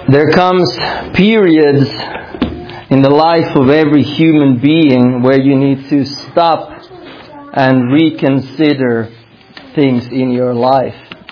There comes periods in the life of every human being where you need to stop and reconsider things in your life.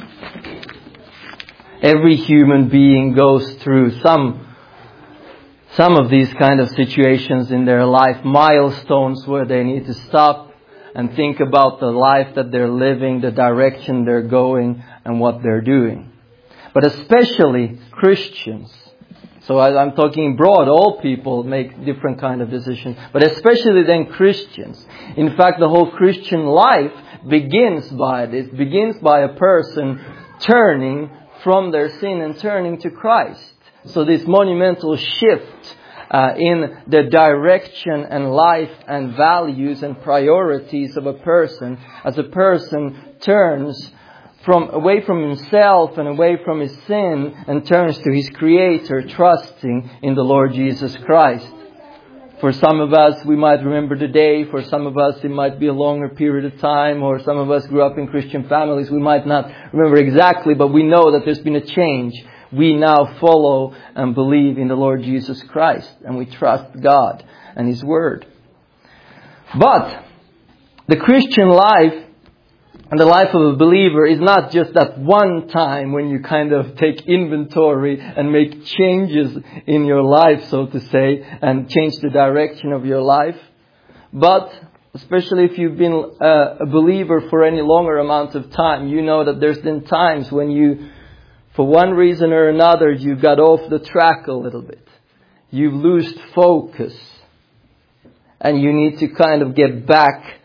Every human being goes through some of these kind of situations in their life, milestones where they need to stop and think about the life that they're living, the direction they're going, and what they're doing. But especially Christians. So I'm talking broad, all people make different kind of decisions. But especially then Christians. In fact, the whole Christian life begins by this. It begins by a person turning from their sin and turning to Christ. So this monumental shift in the direction and life and values and priorities of a person, as a person turns away from himself and away from his sin and turns to his Creator, trusting in the Lord Jesus Christ. For some of us, we might remember the day. For some of us, it might be a longer period of time. Or some of us grew up in Christian families. We might not remember exactly, but we know that there's been a change. We now follow and believe in the Lord Jesus Christ. And we trust God and His Word. But the Christian life and the life of a believer is not just that one time when you kind of take inventory and make changes in your life, so to say, and change the direction of your life. But especially if you've been a believer for any longer amount of time, you know that there's been times when you, for one reason or another, you got off the track a little bit. You've lost focus. And you need to kind of get back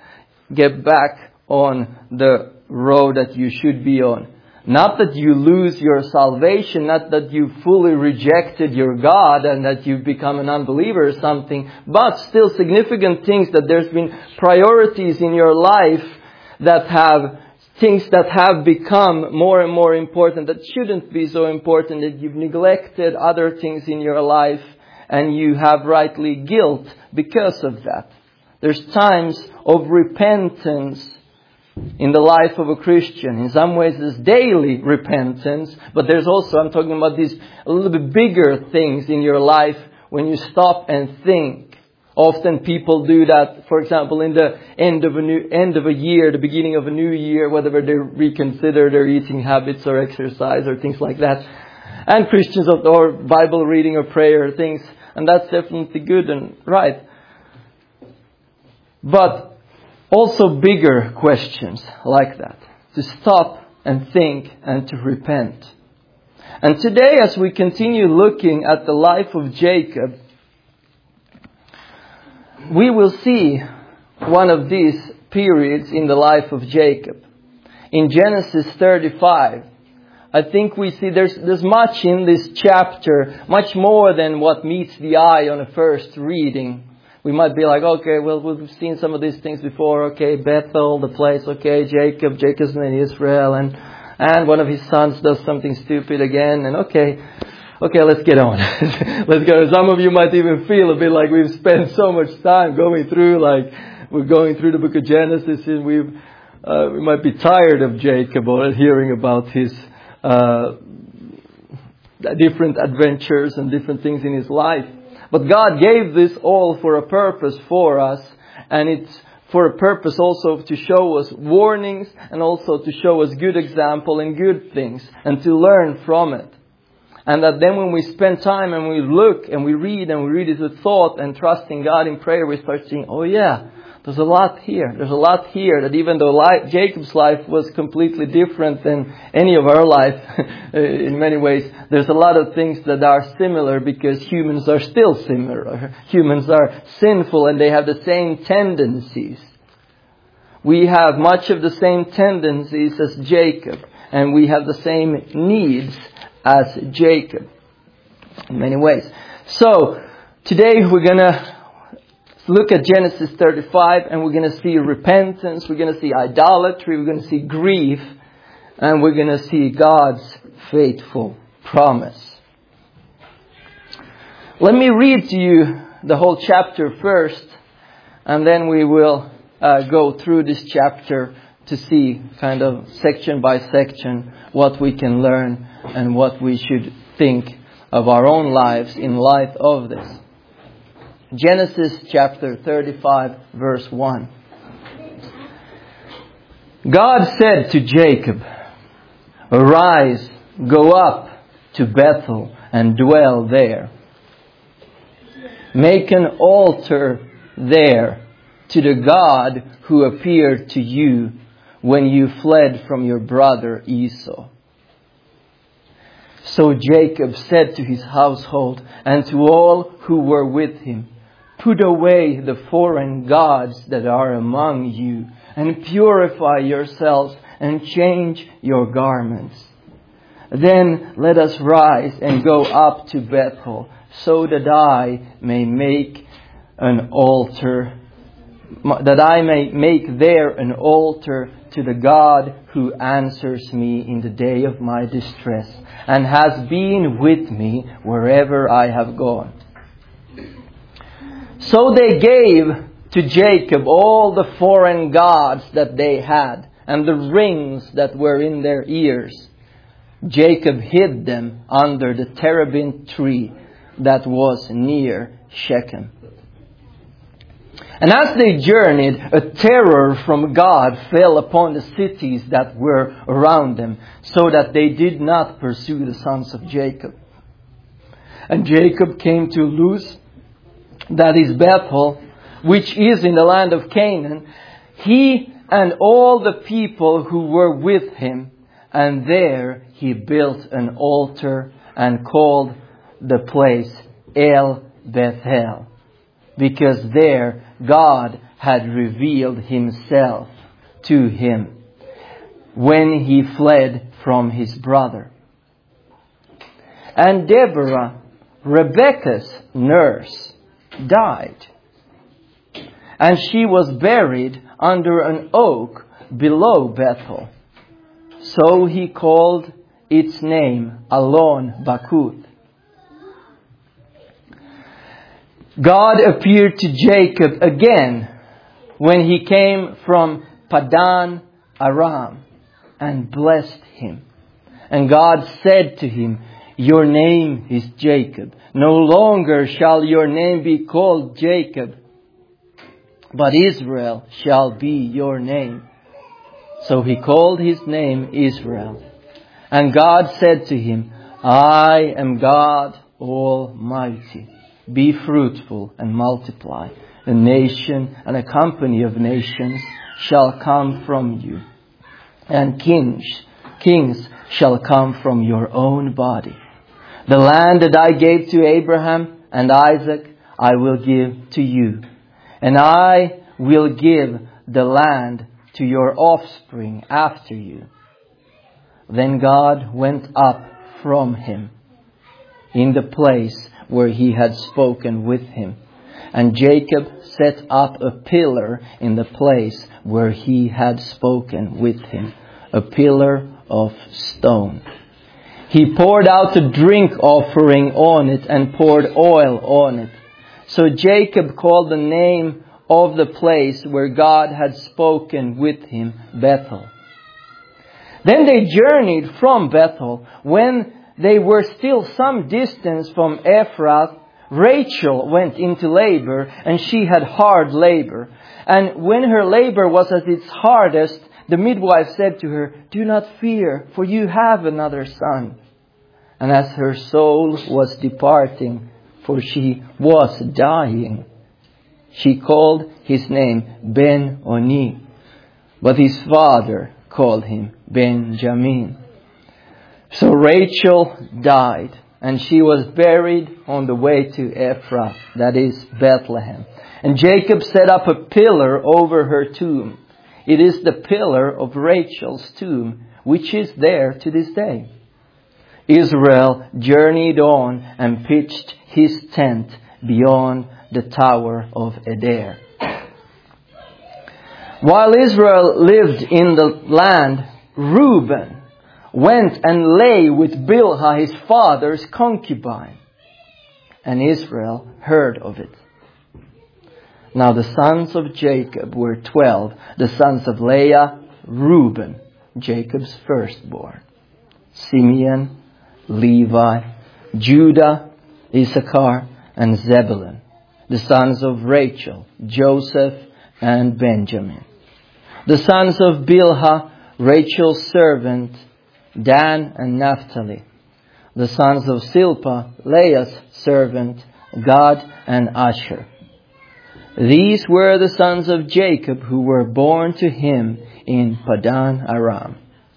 on the road that you should be on. Not that you lose your salvation, not that you fully rejected your God and that you've become an unbeliever or something, but still significant things, that there's been priorities in your life that have things that have become more and more important, that shouldn't be so important, that you've neglected other things in your life and you have rightly guilt because of that. There's times of repentance in the life of a Christian. In some ways there's daily repentance, but there's also, I'm talking about these a little bit bigger things in your life when you stop and think. Often people do that, for example, in the end of a year, the beginning of a new year, whether they reconsider their eating habits or exercise or things like that. And Christians or Bible reading or prayer things, and that's definitely good and right. But also bigger questions like that. To stop and think and to repent. And today, as we continue looking at the life of Jacob, we will see one of these periods in the life of Jacob. In Genesis 35, I think we see there's much in this chapter, much more than what meets the eye on a first reading. We might be like, okay, well, we've seen some of these things before. Okay, Bethel, the place. Okay, Jacob's name Israel, and one of his sons does something stupid again. And okay, let's get on. Let's go. Some of you might even feel a bit like we've spent so much time going through, like we're going through the book of Genesis, and we might be tired of Jacob or hearing about his different adventures and different things in his life. But God gave this all for a purpose for us, and it's for a purpose also to show us warnings and also to show us good example and good things and to learn from it. And that then when we spend time and we look and we read it with thought and trusting God in prayer, we start seeing, oh yeah, there's a lot here. There's a lot here that even though Jacob's life was completely different than any of our life in many ways, there's a lot of things that are similar because humans are still similar. Humans are sinful and they have the same tendencies. We have much of the same tendencies as Jacob, and we have the same needs as Jacob in many ways. So today we're going to look at Genesis 35, and we're going to see repentance, we're going to see idolatry, we're going to see grief, and we're going to see God's faithful promise. Let me read to you the whole chapter first, and then we will go through this chapter to see kind of section by section what we can learn and what we should think of our own lives in light of this. Genesis chapter 35 verse 1. God said to Jacob, "Arise, go up to Bethel and dwell there. Make an altar there to the God who appeared to you when you fled from your brother Esau." So Jacob said to his household and to all who were with him, "Put away the foreign gods that are among you, and purify yourselves and change your garments. Then let us rise and go up to Bethel, so that I may make there an altar to the God who answers me in the day of my distress, and has been with me wherever I have gone." So they gave to Jacob all the foreign gods that they had, and the rings that were in their ears. Jacob hid them under the terebinth tree that was near Shechem. And as they journeyed, a terror from God fell upon the cities that were around them, so that they did not pursue the sons of Jacob. And Jacob came to Luz, that is Bethel, which is in the land of Canaan, he and all the people who were with him. And there he built an altar and called the place El Bethel, because there God had revealed himself to him when he fled from his brother. And Deborah, Rebekah's nurse, died, and she was buried under an oak below Bethel. So he called its name Alon Bakuth. God appeared to Jacob again when he came from Padan Aram and blessed him. And God said to him, "Your name is Jacob. No longer shall your name be called Jacob, but Israel shall be your name." So he called his name Israel. And God said to him, "I am God Almighty. Be fruitful and multiply. A nation and a company of nations shall come from you, and kings shall come from your own body. The land that I gave to Abraham and Isaac I will give to you, and I will give the land to your offspring after you." Then God went up from him in the place where he had spoken with him. And Jacob set up a pillar in the place where he had spoken with him, a pillar of stone. He poured out a drink offering on it and poured oil on it. So Jacob called the name of the place where God had spoken with him Bethel. Then they journeyed from Bethel. When they were still some distance from Ephrath, Rachel went into labor, and she had hard labor. And when her labor was at its hardest, the midwife said to her, "Do not fear, for you have another son." And as her soul was departing, for she was dying, she called his name Ben-Oni, but his father called him Benjamin. So Rachel died, and she was buried on the way to Ephrath, that is Bethlehem. And Jacob set up a pillar over her tomb. It is the pillar of Rachel's tomb, which is there to this day. Israel journeyed on and pitched his tent beyond the Tower of Eder. While Israel lived in the land, Reuben went and lay with Bilhah, his father's concubine, and Israel heard of it. Now the sons of Jacob were 12, the sons of Leah, Reuben, Jacob's firstborn, Simeon, Levi, Judah, Issachar, and Zebulun. The sons of Rachel, Joseph and Benjamin. The sons of Bilhah, Rachel's servant, Dan and Naphtali. The sons of Zilpah, Leah's servant, Gad and Asher. These were the sons of Jacob who were born to him in Padan Aram.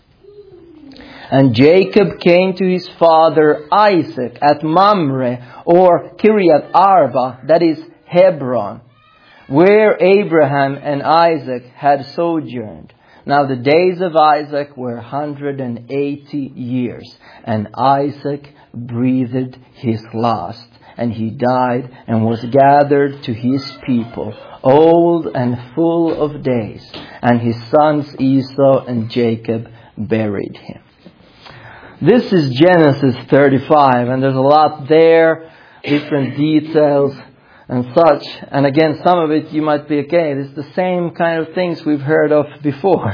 And Jacob came to his father Isaac at Mamre, or Kiriath Arba, that is Hebron, where Abraham and Isaac had sojourned. Now the days of Isaac were 180 years, and Isaac breathed his last, and he died and was gathered to his people, old and full of days, and his sons Esau and Jacob buried him. This is Genesis 35, and there's a lot there, different details and such. And again, some of it you might be, okay, it's the same kind of things we've heard of before.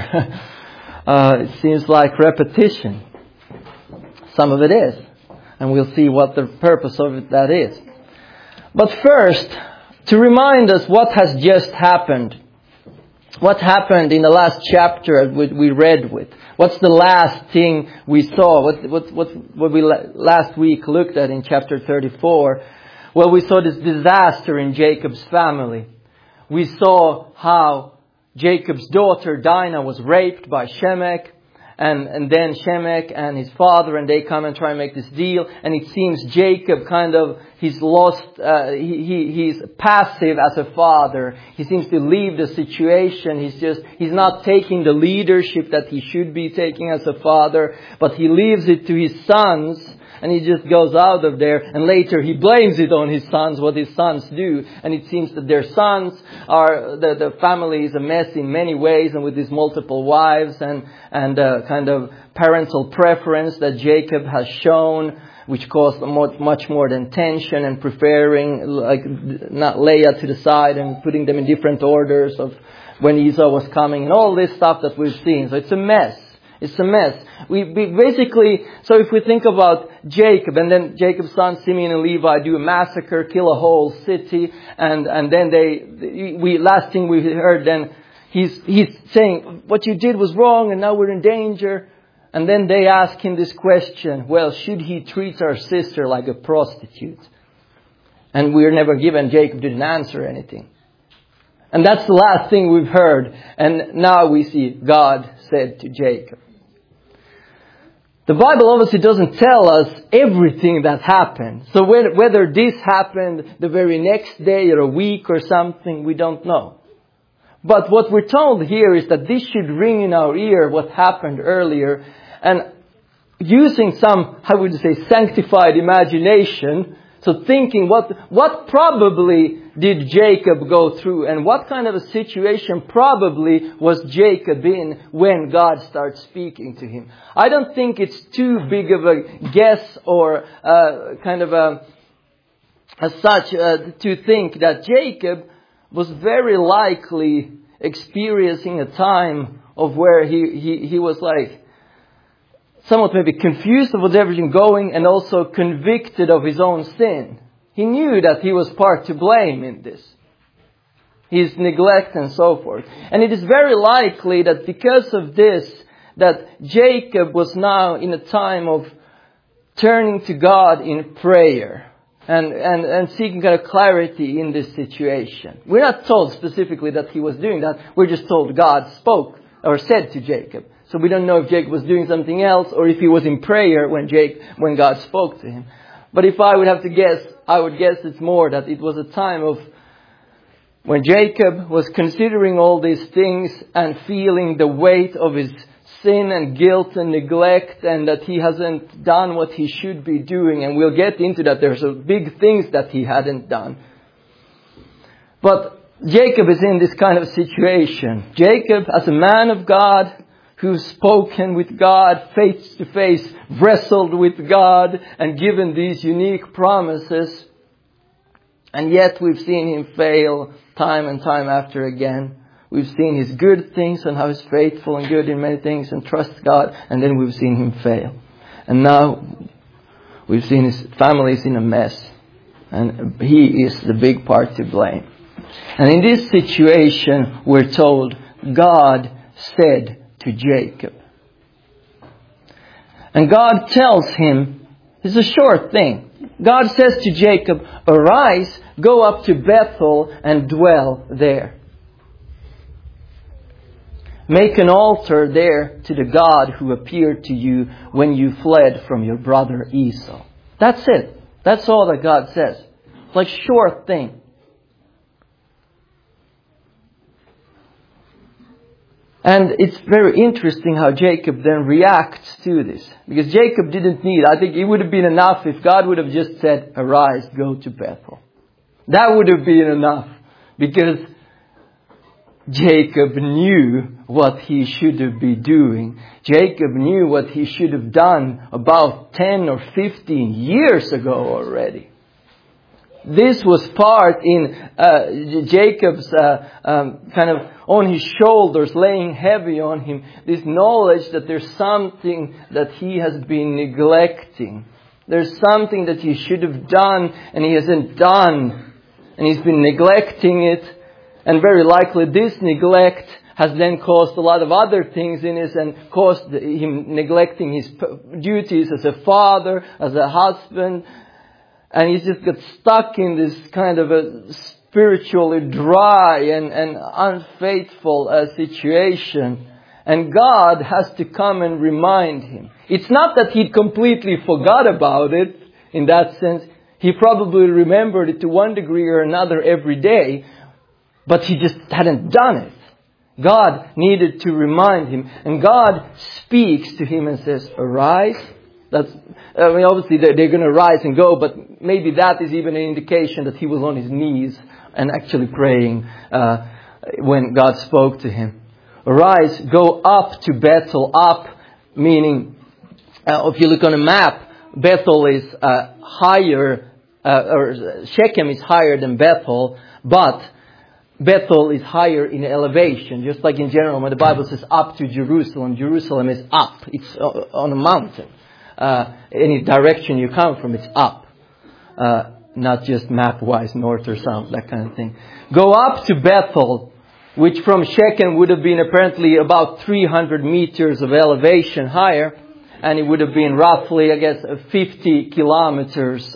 It seems like repetition. Some of it is. And we'll see what the purpose of that is. But first, to remind us what has just happened. What happened in the last chapter we read with? What's the last thing we saw? What we last week looked at in chapter 34? Well, we saw this disaster in Jacob's family. We saw how Jacob's daughter Dinah was raped by Shemek. And then Shemek and his father, and they come and try and make this deal. And it seems Jacob he's lost, he's passive as a father. He seems to leave the situation. He's not taking the leadership that he should be taking as a father. But he leaves it to his sons. And he just goes out of there, and later he blames it on his sons, what his sons do. And it seems that their sons the family is a mess in many ways, and with these multiple wives and kind of parental preference that Jacob has shown, which caused much more than tension, and preferring not Leah to the side and putting them in different orders of when Esau was coming, and all this stuff that we've seen. So it's a mess. It's a mess. We basically, so if we think about Jacob, and then Jacob's sons Simeon and Levi do a massacre, kill a whole city, and then last thing we heard, then he's saying, what you did was wrong and now we're in danger. And then they ask him this question, well, should he treat our sister like a prostitute? And we're never given, Jacob didn't answer anything. And that's the last thing we've heard. And now we see God said to Jacob. The Bible obviously doesn't tell us everything that happened. So whether this happened the very next day or a week or something, we don't know. But what we're told here is that this should ring in our ear what happened earlier. And using some, how would you say, sanctified imagination. So thinking what probably did Jacob go through, and what kind of a situation probably was Jacob in when God starts speaking to him. I don't think it's too big of a guess or as such to think that Jacob was very likely experiencing a time of where he was like somewhat maybe confused of everything going, and also convicted of his own sin. He knew that he was part to blame in this. His neglect and so forth. And it is very likely that because of this, that Jacob was now in a time of turning to God in prayer and seeking kind of clarity in this situation. We're not told specifically that he was doing that. We're just told God spoke or said to Jacob. So we don't know if Jacob was doing something else or if he was in prayer when God spoke to him. But if I would have to guess, I would guess it's more that it was a time of when Jacob was considering all these things and feeling the weight of his sin and guilt and neglect, and that he hasn't done what he should be doing. And we'll get into that. There's big things that he hadn't done. But Jacob is in this kind of situation. Jacob, as a man of God, who's spoken with God face to face, wrestled with God and given these unique promises. And yet we've seen him fail time and time after again. We've seen his good things and how he's faithful and good in many things and trusts God. And then we've seen him fail. And now We've seen his family is in a mess. And he is the big part to blame. And in this situation, we're told, God said to Jacob. And God tells him, it's a short thing. God says to Jacob, arise, go up to Bethel and dwell there. Make an altar there to the God who appeared to you when you fled from your brother Esau. That's it. That's all that God says. It's like a short thing. And it's very interesting how Jacob then reacts to this. Because Jacob didn't need, I think it would have been enough if God would have just said, arise, go to Bethel. That would have been enough. Because Jacob knew what he should have been doing. Jacob knew what he should have done about 10 or 15 years ago already. This was part in Jacob's kind of on his shoulders, laying heavy on him. This knowledge that there's something that he has been neglecting. There's something that he should have done and he hasn't done. And he's been neglecting it. And very likely this neglect has then caused a lot of other things in us and caused him neglecting his duties as a father, as a husband. And he's just got stuck in this kind of a spiritually dry and unfaithful situation. And God has to come and remind him. It's not that he completely forgot about it in that sense. He probably remembered it to one degree or another every day. But he just hadn't done it. God needed to remind him. And God speaks to him and says, arise. Obviously they're going to rise and go. But maybe that is even an indication that he was on his knees and actually praying when God spoke to him. Arise, go up to Bethel. Up meaning, if you look on a map, Bethel is higher, or Shechem is higher than Bethel. But Bethel is higher in elevation, just like in general when the Bible says up to Jerusalem. Jerusalem is up. It's on a mountain. Any direction you come from, it's up. Not just map-wise, north or south, that kind of thing. Go up to Bethel, which from Shechem would have been apparently about 300 meters of elevation higher. And it would have been roughly, 50 kilometers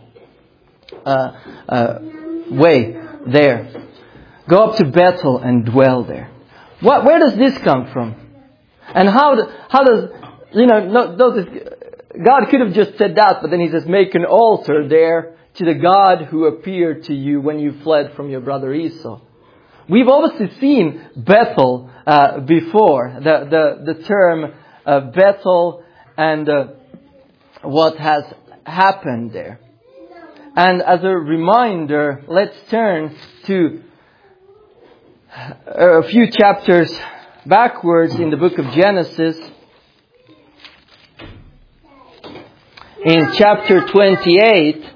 way there. Go up to Bethel and dwell there. Where does this come from? And how does, notice, God could have just said that, but then he says, make an altar there to the God who appeared to you when you fled from your brother Esau. We've obviously seen Bethel before, the term Bethel and what has happened there. And as a reminder, let's turn to a few chapters backwards in the book of Genesis. In chapter 28,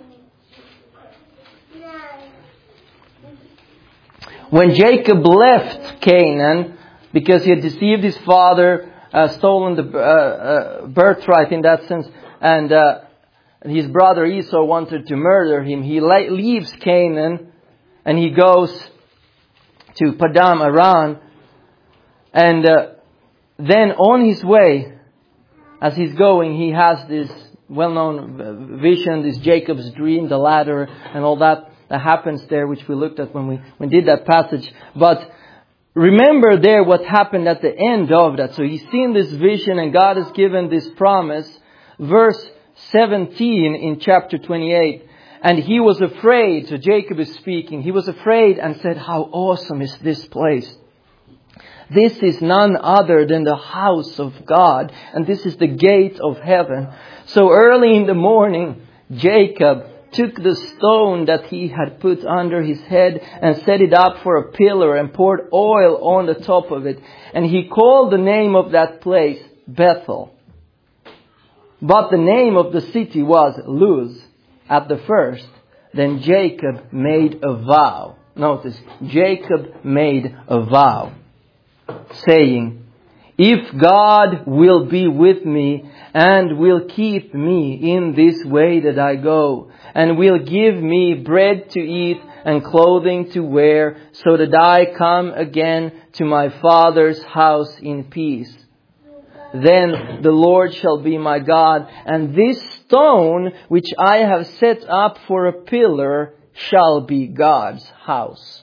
when Jacob left Canaan, because he had deceived his father, stolen the birthright in that sense, and his brother Esau wanted to murder him, he leaves Canaan and he goes to Padam Aram, and then on his way, as he's going, he has this well-known vision, this Jacob's dream, the ladder, and all that happens there, which we looked at when we did that passage. But remember there what happened at the end of that. So he's seen this vision and God has given this promise. Verse 17 in chapter 28. And he was afraid, so Jacob is speaking, he was afraid and said, how awesome is this place? This is none other than the house of God, and this is the gate of heaven. So early in the morning, Jacob took the stone that he had put under his head and set it up for a pillar and poured oil on the top of it. And he called the name of that place Bethel. But the name of the city was Luz at the first. Then Jacob made a vow. Notice, Jacob made a vow, saying, If God will be with me and will keep me in this way that I go, and will give me bread to eat and clothing to wear, so that I come again to my Father's house in peace, then the Lord shall be my God, and this stone which I have set up for a pillar shall be God's house.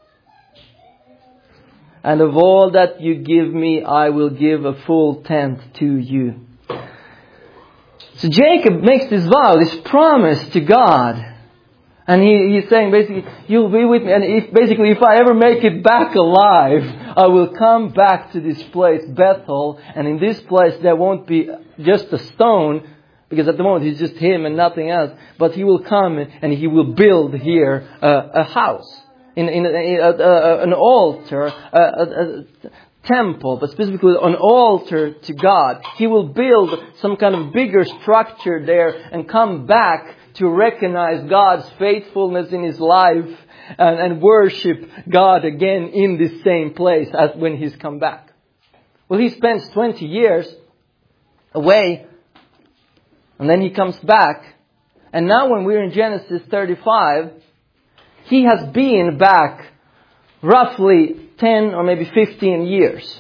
And of all that you give me, I will give a full tenth to you. So Jacob makes this vow, this promise to God. And he's saying basically, you'll be with me. And if I ever make it back alive, I will come back to this place, Bethel. And in this place there won't be just a stone, because at the moment it's just him and nothing else. But he will come and he will build here a house. An altar, a temple, but specifically an altar to God. He will build some kind of bigger structure there and come back to recognize God's faithfulness in his life and worship God again in this same place as when he's come back. Well, he spends 20 years away and then he comes back. And now when we're in Genesis 35, he has been back roughly 10 or maybe 15 years.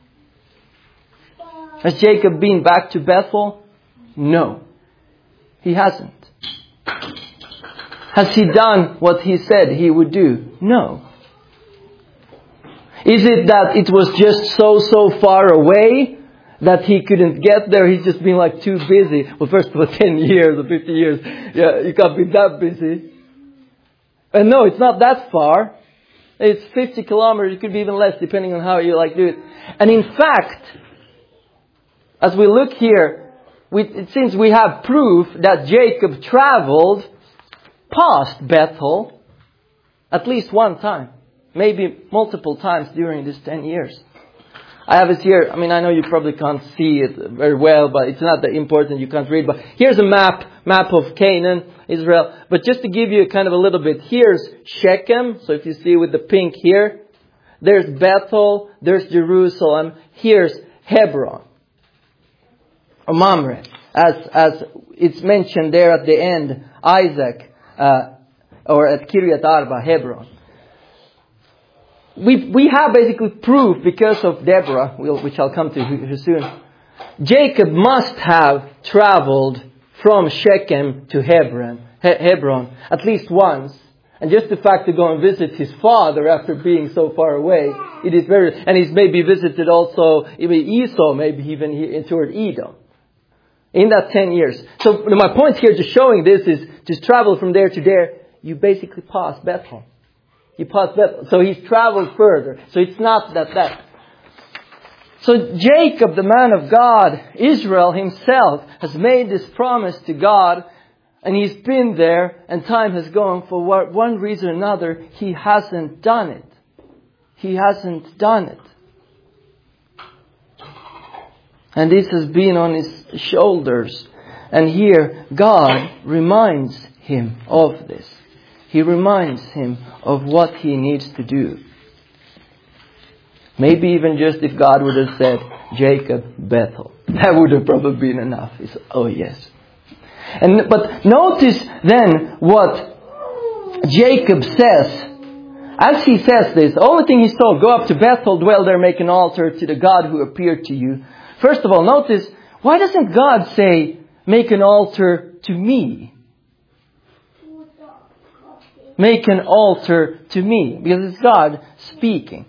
Has Jacob been back to Bethel? No, he hasn't. Has he done what he said he would do? No. Is it that it was just so far away that he couldn't get there? He's just been like too busy. Well, first of all, 10 years or 50 years, yeah, you can't be that busy. And no, it's not that far. It's 50 kilometers. It could be even less depending on how you do it. And in fact, as we look here, it seems we have proof that Jacob traveled past Bethel at least one time. Maybe multiple times during this 10 years. I have it here. I mean, I know you probably can't see it very well, but it's not that important. You can't read. But here's a map of Canaan, Israel. But just to give you kind of a little bit, here's Shechem. So if you see with the pink here, there's Bethel, there's Jerusalem, here's Hebron, or Mamre, as it's mentioned there at the end, Isaac, or at Kiryat Arba, Hebron. We have basically proof because of Deborah, which I'll come to here soon. Jacob must have traveled from Shechem to Hebron at least once. And just the fact to go and visit his father after being so far away, it is and he's maybe visited also even Esau, maybe even toward Edom. In that 10 years. So my point here just showing this is to travel from there to there, you basically pass Bethel. You pass Bethel. So he's traveled further. So it's not that. So Jacob, the man of God, Israel himself, has made this promise to God. And he's been there and time has gone. For one reason or another, he hasn't done it. He hasn't done it. And this has been on his shoulders. And here God reminds him of this. He reminds him of what he needs to do. Maybe even just if God would have said, Jacob, Bethel. That would have probably been enough. He said, oh yes. But notice then what Jacob says. As he says this, the only thing he's told, go up to Bethel, dwell there, make an altar to the God who appeared to you. First of all, notice, why doesn't God say, make an altar to me? Make an altar to me. Because it's God speaking.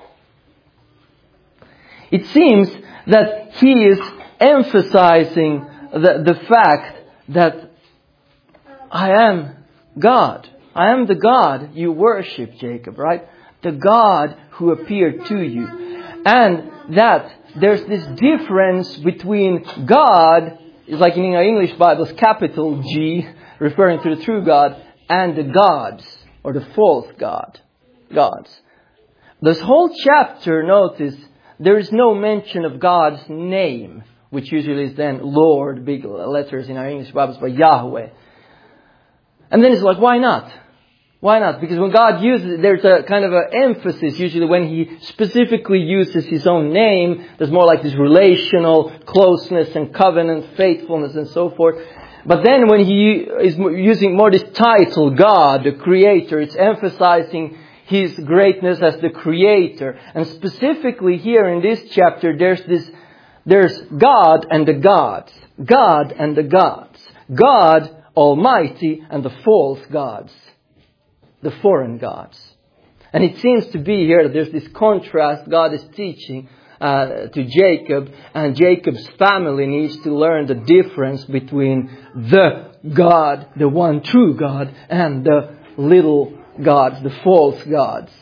It seems that he is emphasizing the fact that I am God. I am the God you worship, Jacob, right? The God who appeared to you. And that there's this difference between God, it's like in our English Bibles, capital G, referring to the true God, and the gods, or the false gods. This whole chapter, notice, there is no mention of God's name, which usually is then Lord, big letters in our English Bibles, but Yahweh. And then it's like, why not? Why not? Because when God uses it, there's a kind of an emphasis. Usually when He specifically uses His own name, there's more like this relational closeness and covenant, faithfulness and so forth. But then when He is using more this title, God, the Creator, it's emphasizing His greatness as the Creator. And specifically here in this chapter, there's God and the gods. God and the gods. God Almighty and the false gods. The foreign gods. And it seems to be here that there's this contrast God is teaching to Jacob, and Jacob's family needs to learn the difference between the God, the one true God, and the little gods, the false gods.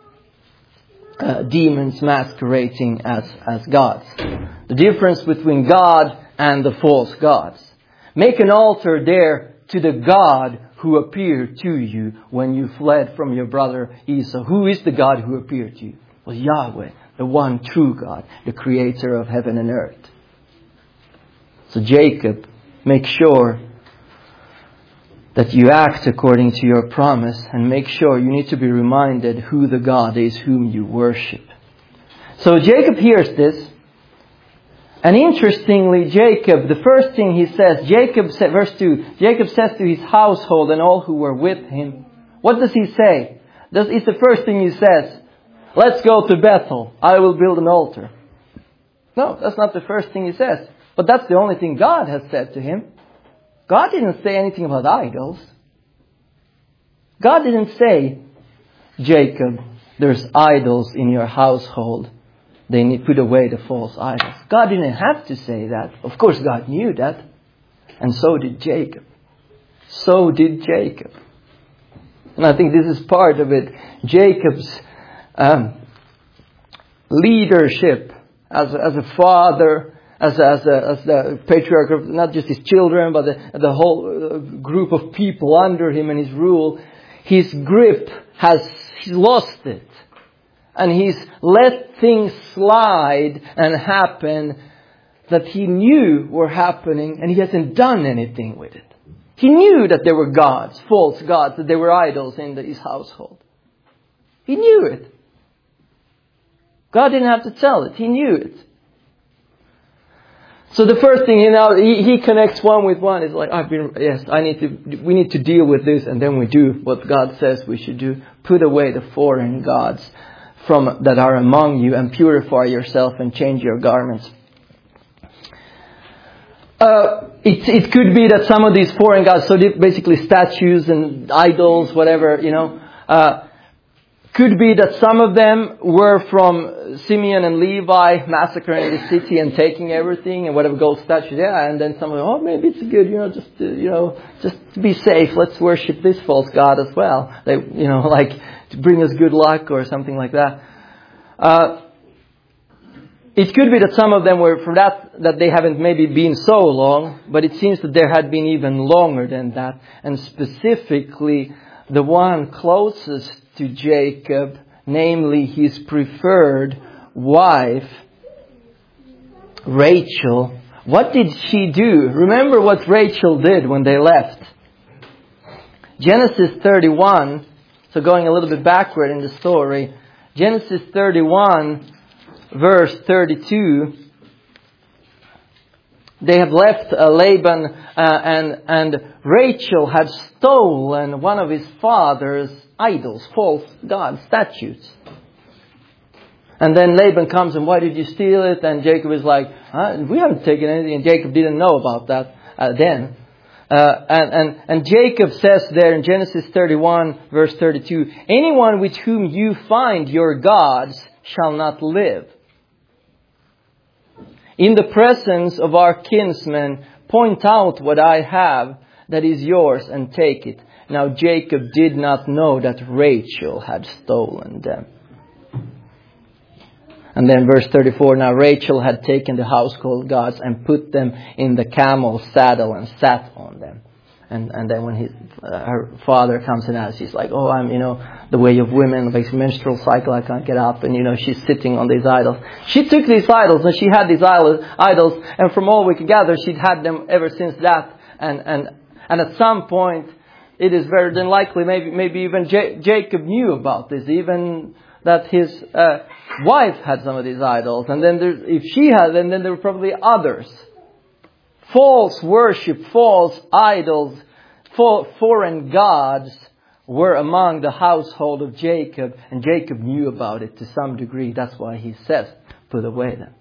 Demons masquerading as gods. The difference between God and the false gods. Make an altar there to the God who appeared to you when you fled from your brother Esau. Who is the God who appeared to you? Well, Yahweh, the one true God, the Creator of heaven and earth. So Jacob, make sure that you act according to your promise, and make sure you need to be reminded who the God is whom you worship. So Jacob hears this. And interestingly, Jacob, the first thing he says, verse 2, Jacob says to his household and all who were with him, what does he say? It's the first thing he says, let's go to Bethel, I will build an altar. No, that's not the first thing he says. But that's the only thing God has said to him. God didn't say anything about idols. God didn't say, Jacob, there's idols in your household. They need to put away the false idols. God didn't have to say that. Of course, God knew that. And so did Jacob. So did Jacob. And I think this is part of it. Jacob's leadership as a father, as the patriarch of not just his children, but the whole group of people under him and his rule. His grip he's lost it. And he's let things slide and happen that he knew were happening, and he hasn't done anything with it. He knew that there were gods, false gods, that there were idols in his household. He knew it. God didn't have to tell it. He knew it. So the first thing, he connects one with one. It's like, we need to deal with this, and then we do what God says we should do. Put away the foreign gods that are among you, and purify yourself and change your garments. It could be that some of these foreign gods, so basically statues and idols, whatever, could be that some of them were from Simeon and Levi massacring the city and taking everything and whatever gold statue there, and then some of them, maybe it's good, just to be safe, let's worship this false god as well. They, like to bring us good luck or something like that. It could be that some of them were from that they haven't maybe been so long, but it seems that there had been even longer than that. And specifically, the one closest to Jacob, namely his preferred wife, Rachel. What did she do? Remember what Rachel did when they left. Genesis 31, so going a little bit backward in the story, Genesis 31, verse 32, they have left Laban and Rachel had stolen one of his father's idols, false god statues. And then Laban comes and, why did you steal it? And Jacob is like, we haven't taken anything. And Jacob didn't know about that then. And Jacob says there in Genesis 31 verse 32, anyone with whom you find your gods shall not live. In the presence of our kinsmen, point out what I have that is yours and take it. Now Jacob did not know that Rachel had stolen them. And then verse 34, now Rachel had taken the household gods and put them in the camel's saddle and sat on them. And then when her father comes and asks, she's like, I'm, the way of women, like menstrual cycle, I can't get up. And, she's sitting on these idols. She took these idols and she had these idols. And from all we can gather, she'd had them ever since that. And at some point, it is very than likely, maybe even Jacob knew about this, even that his wife had some of these idols. And then if she had, then there were probably others. False worship, false idols, foreign gods were among the household of Jacob. And Jacob knew about it to some degree. That's why he says, put away them.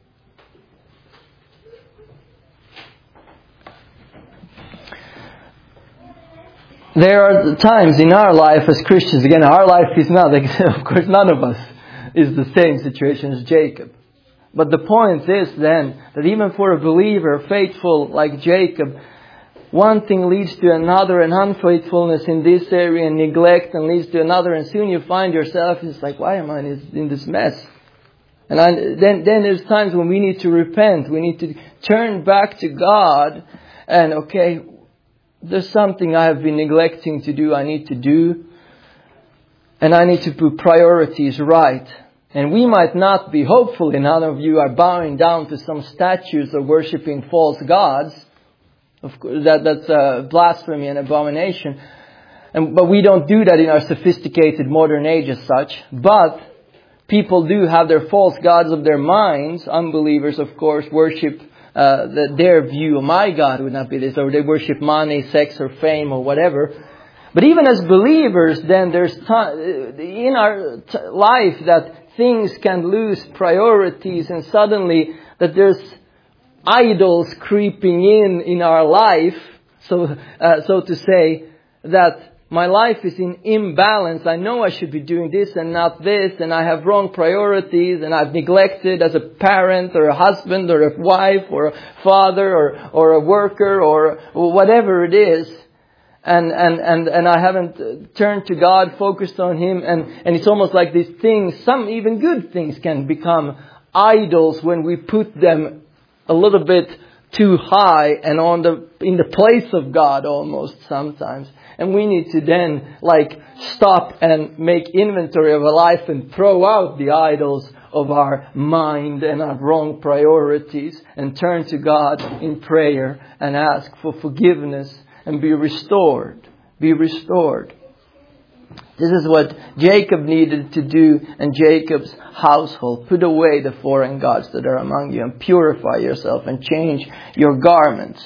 There are times in our life as Christians, again, our life is not, of course, none of us is the same situation as Jacob. But the point is then that even for a believer, faithful like Jacob, one thing leads to another, and unfaithfulness in this area and neglect and leads to another, and soon you find yourself, it's like, why am I in this mess? And then there's times when we need to repent, we need to turn back to God, and okay, there's something I have been neglecting to do, I need to do. And I need to put priorities right. And we might not be, hopefully none of you are bowing down to some statues or worshipping false gods. Of course, that's blasphemy and abomination. But we don't do that in our sophisticated modern age as such. But people do have their false gods of their minds. Unbelievers, of course, worship their view of my God would not be this, or they worship money, sex, or fame, or whatever. But even as believers, then there's in our life that things can lose priorities, and suddenly that there's idols creeping in our life, so to say, that my life is in imbalance. I know I should be doing this and not this, and I have wrong priorities, and I've neglected as a parent or a husband or a wife or a father or a worker or whatever it is. And I haven't turned to God, focused on Him, and it's almost like these things, some even good things can become idols when we put them a little bit too high and in the place of God almost sometimes. And we need to then stop and make inventory of our life and throw out the idols of our mind and our wrong priorities and turn to God in prayer and ask for forgiveness and be restored. Be restored. This is what Jacob needed to do, and Jacob's household. Put away the foreign gods that are among you and purify yourself and change your garments.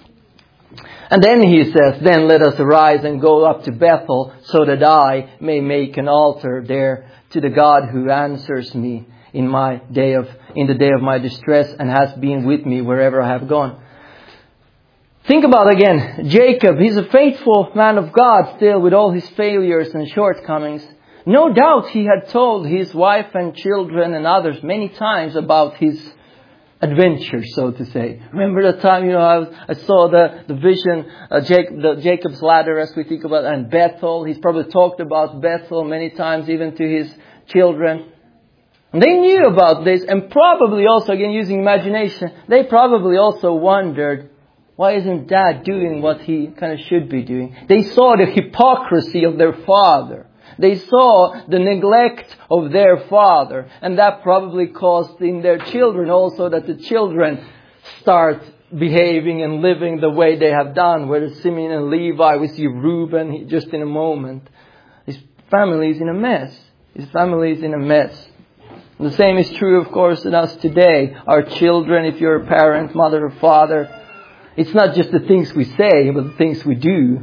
And then he says, then let us arise and go up to Bethel so that I may make an altar there to the God who answers me in the day of my distress and has been with me wherever I have gone. Think about again, Jacob, he's a faithful man of God still with all his failures and shortcomings. No doubt he had told his wife and children and others many times about his adventure, so to say. Remember the time, I saw the vision, Jacob's ladder as we think about, and Bethel. He's probably talked about Bethel many times, even to his children. And they knew about this, and probably also, again using imagination, they probably also wondered, why isn't Dad doing what he kind of should be doing? They saw the hypocrisy of their father. They saw the neglect of their father. And that probably caused in their children also that the children start behaving and living the way they have done. Whereas Simeon and Levi, we see Reuben just in a moment. His family is in a mess. His family is in a mess. And the same is true, of course, in us today. Our children, if you're a parent, mother or father, it's not just the things we say, but the things we do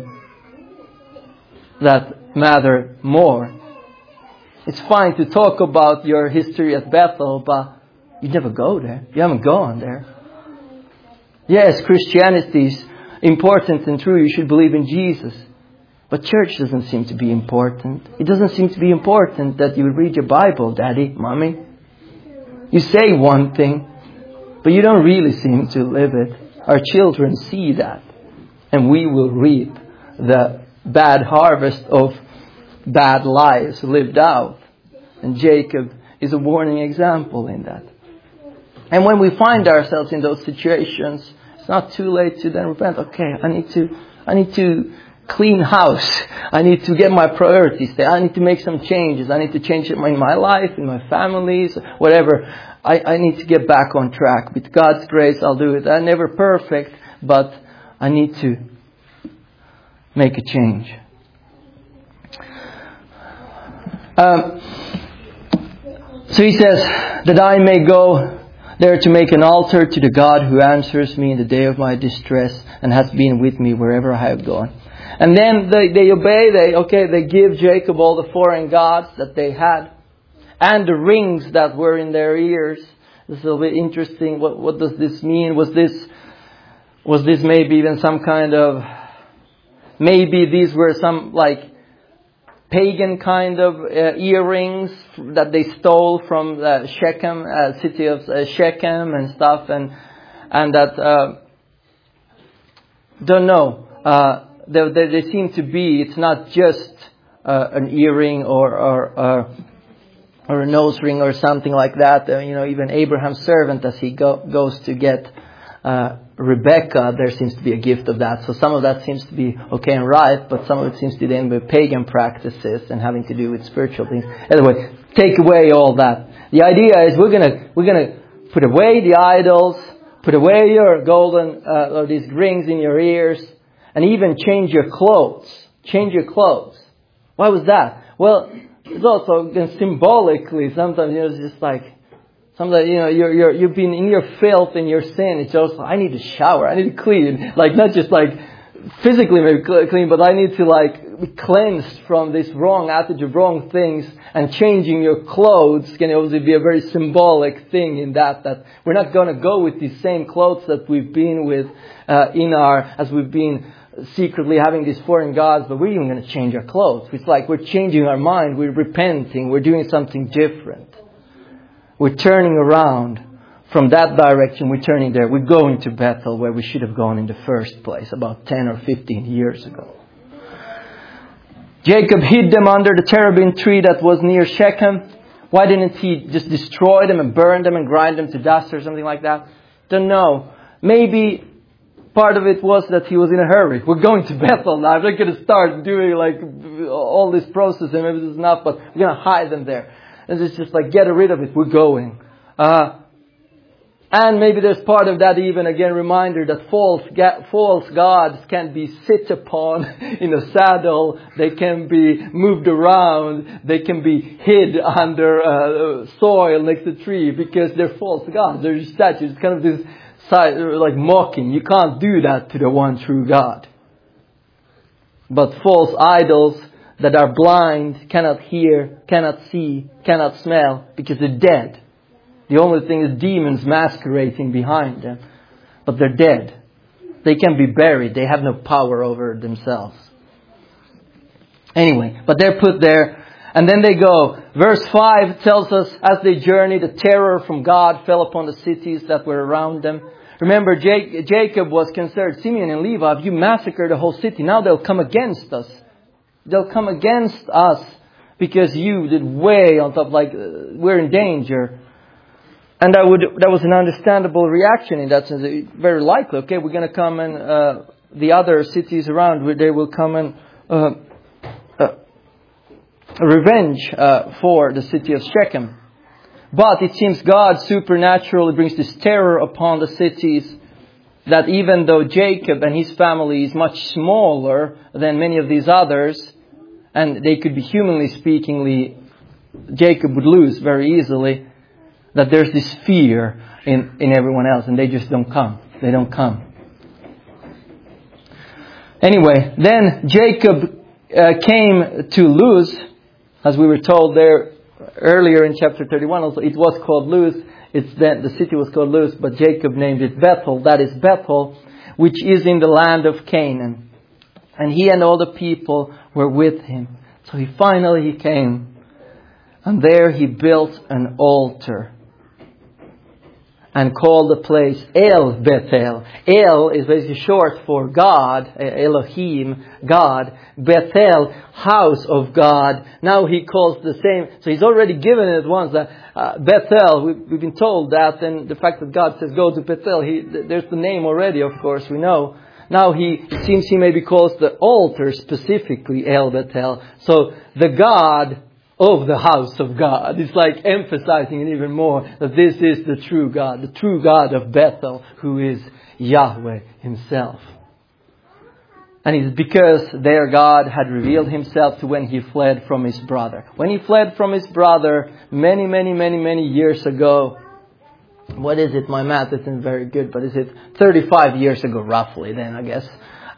that matter more. It's fine to talk about your history at Bethel, but you never go there. You haven't gone there. Yes, Christianity is important and true. You should believe in Jesus. But church doesn't seem to be important. It doesn't seem to be important that you read your Bible, Daddy, Mommy. You say one thing, but you don't really seem to live it. Our children see that, and we will reap the bad harvest of bad lives lived out. And Jacob is a warning example in that. And when we find ourselves in those situations, it's not too late to then repent. Okay, I need to clean house. I need to get my priorities there. I need to make some changes. I need to change it in my life, in my families, whatever. I need to get back on track. With God's grace, I'll do it. I'm never perfect, but I need to make a change. So he says, that I may go there to make an altar to the God who answers me in the day of my distress and has been with me wherever I have gone. And then they obey. They give Jacob all the foreign gods that they had and the rings that were in their ears. This is a little bit interesting. What does this mean? Was this maybe even some kind of, maybe these were some like pagan kind of earrings that they stole from Shechem, city of Shechem and stuff, and that don't know. They seem to be. It's not just an earring or a nose ring or something like that. Even Abraham's servant, as he goes to get Rebecca, there seems to be a gift of that. So some of that seems to be okay and right, but some of it seems to be then with pagan practices and having to do with spiritual things. Anyway, take away all that. The idea is we're gonna put away the idols, put away your golden or these rings in your ears, and even change your clothes. Change your clothes. Why was that? Well, it's also symbolically sometimes it's just like. Sometimes, you've been in your filth and your sin. It's also, I need to shower. I need to clean. Like, not just like physically maybe clean, but I need to like be cleansed from this wrong attitude, wrong things. And changing your clothes can obviously be a very symbolic thing in that we're not going to go with these same clothes that we've been with as we've been secretly having these foreign gods, but we're even going to change our clothes. It's like we're changing our mind. We're repenting. We're doing something different. We're turning around from that direction. We're turning there. We're going to Bethel, where we should have gone in the first place about 10 or 15 years ago. Jacob hid them under the terebinth tree that was near Shechem. Why didn't he just destroy them and burn them and grind them to dust or something like that? Don't know. Maybe part of it was that he was in a hurry. We're going to Bethel now. I'm not going to start doing like all this process and maybe this is enough, but we're going to hide them there. And it's just like, get rid of it. We're going. And maybe there's part of that even, again, reminder that false gods can be sit upon in a saddle. They can be moved around. They can be hid under soil next to a tree because they're false gods. They're statues. It's kind of this side, like mocking. You can't do that to the one true God. But false idols that are blind, cannot hear, cannot see, cannot smell, because they're dead. The only thing is demons masquerading behind them. But they're dead. They can be buried. They have no power over themselves. Anyway, but they're put there. And then they go. Verse 5 tells us, as they journeyed, the terror from God fell upon the cities that were around them. Remember, Jacob was concerned, Simeon and Levi, you massacred the whole city. Now they'll come against us. They'll come against us because you did way on top, like we're in danger. And that was an understandable reaction in that sense. Very likely, okay, we're going to come and the other cities around, they will come and revenge for the city of Shechem. But it seems God supernaturally brings this terror upon the cities, that even though Jacob and his family is much smaller than many of these others, and they could be humanly speakingly, Jacob would lose very easily, that there's this fear in everyone else, and they just don't come. They don't come. Anyway, then Jacob came to Luz, as we were told there earlier in chapter 31. Also, it was called Luz. The city was called Luz, but Jacob named it Bethel. That is Bethel, which is in the land of Canaan. And he and all the people were with him. So he finally came. And there he built an altar. And called the place El Bethel. El is basically short for God, Elohim, God. Bethel, house of God. Now he calls the same. So he's already given it once. Bethel, we've been told that. And the fact that God says go to Bethel, there's the name already, of course, we know. Now it seems he maybe calls the altar specifically El Bethel. So the God of the house of God. It's like emphasizing it even more that this is the true God of Bethel, who is Yahweh himself. And it's because their God had revealed himself to when he fled from his brother. When he fled from his brother many years ago. What is it? My math isn't very good, but is it 35 years ago roughly then, I guess.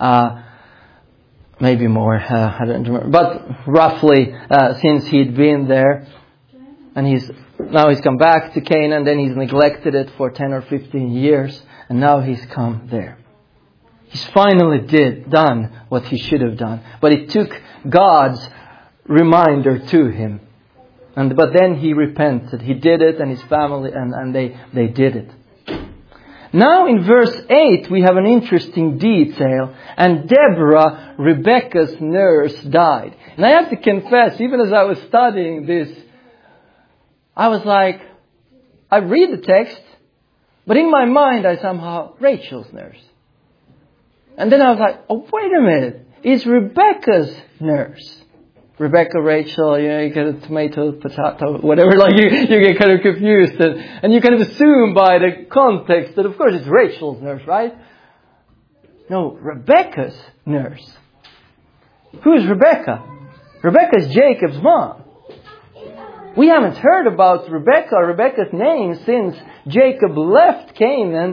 Maybe more, I don't remember. But roughly, since he'd been there. And now he's come back to Canaan, then he's neglected it for 10 or 15 years. And now he's come there. He's finally done what he should have done. But it took God's reminder to him. But then he repented. He did it, and his family, and they did it. Now in verse 8 we have an interesting detail. And Deborah, Rebekah's nurse, died. And I have to confess, even as I was studying this, I was like, I read the text, but in my mind I somehow, Rachel's nurse. And then I was like, oh, wait a minute. It's Rebekah's nurse. Rebecca, Rachel, you get a tomato, potato, whatever, like you get kind of confused. And you kind of assume by the context that, of course, it's Rachel's nurse, right? No, Rebecca's nurse. Who is Rebecca? Rebecca is Jacob's mom. We haven't heard about Rebecca or Rebecca's name since Jacob left Canaan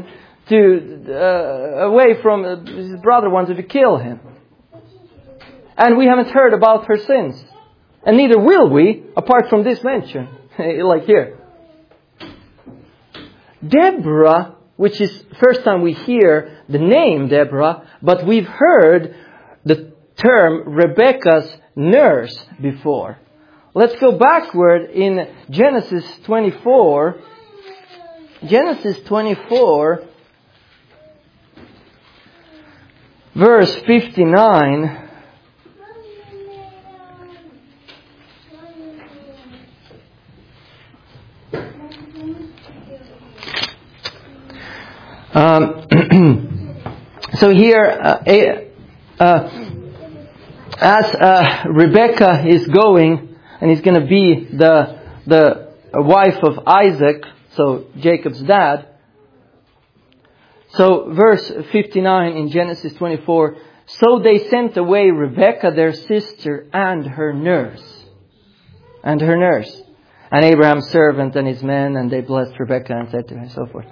away from his brother wanted to kill him. And we haven't heard about her since. And neither will we, apart from this mention. Like here. Deborah, which is first time we hear the name Deborah, but we've heard the term Rebecca's nurse before. Let's go backward in Genesis 24. Genesis 24, verse 59. So here, as Rebecca is going, and is going to be the wife of Isaac, so Jacob's dad. So verse 59 in Genesis 24, so they sent away Rebecca, their sister, and her nurse. And Abraham's servant and his men, and they blessed Rebecca and said to her, and so forth.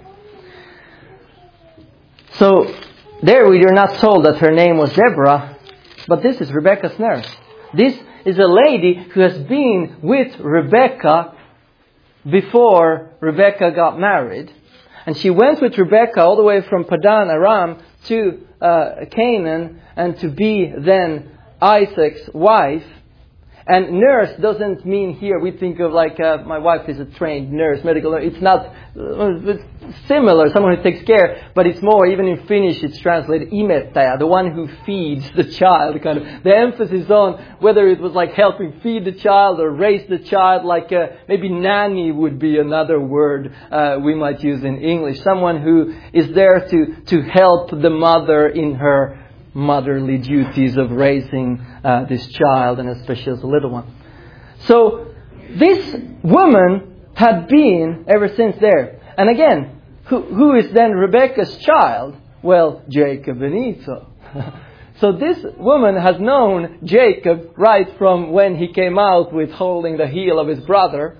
So there we are not told that her name was Deborah, but this is Rebecca's nurse. This is a lady who has been with Rebecca before Rebecca got married. And she went with Rebecca all the way from Padan Aram to Canaan and to be then Isaac's wife. And nurse doesn't mean here, we think of like, my wife is a trained nurse, medical nurse. It's not, it's similar, someone who takes care, but it's more, even in Finnish it's translated imettäjä, the one who feeds the child, kind of. The emphasis on whether it was like helping feed the child or raise the child, like maybe nanny would be another word we might use in English. Someone who is there to help the mother in her motherly duties of raising this child, and especially as a little one. So this woman had been ever since there. And again, who is then Rebecca's child? Well, Jacob and Esau. So this woman has known Jacob right from when he came out with holding the heel of his brother.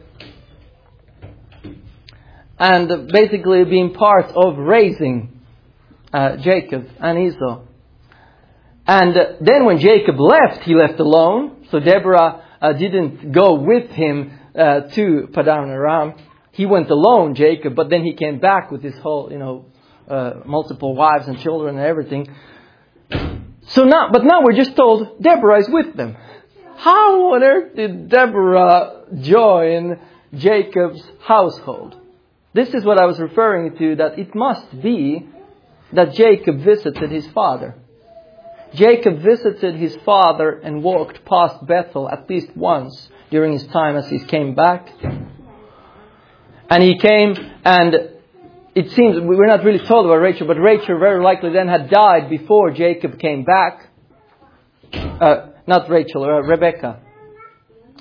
And basically being part of raising Jacob and Esau. And then when Jacob left, he left alone. So Deborah didn't go with him to Padan Aram. He went alone, Jacob, but then he came back with his whole, multiple wives and children and everything. But now we're just told Deborah is with them. How on earth did Deborah join Jacob's household? This is what I was referring to, that it must be that Jacob visited his father. Jacob visited his father and walked past Bethel at least once during his time as he came back. And he came, and it seems, we're not really told about Rachel, but Rachel very likely then had died before Jacob came back. Not Rachel, Rebecca.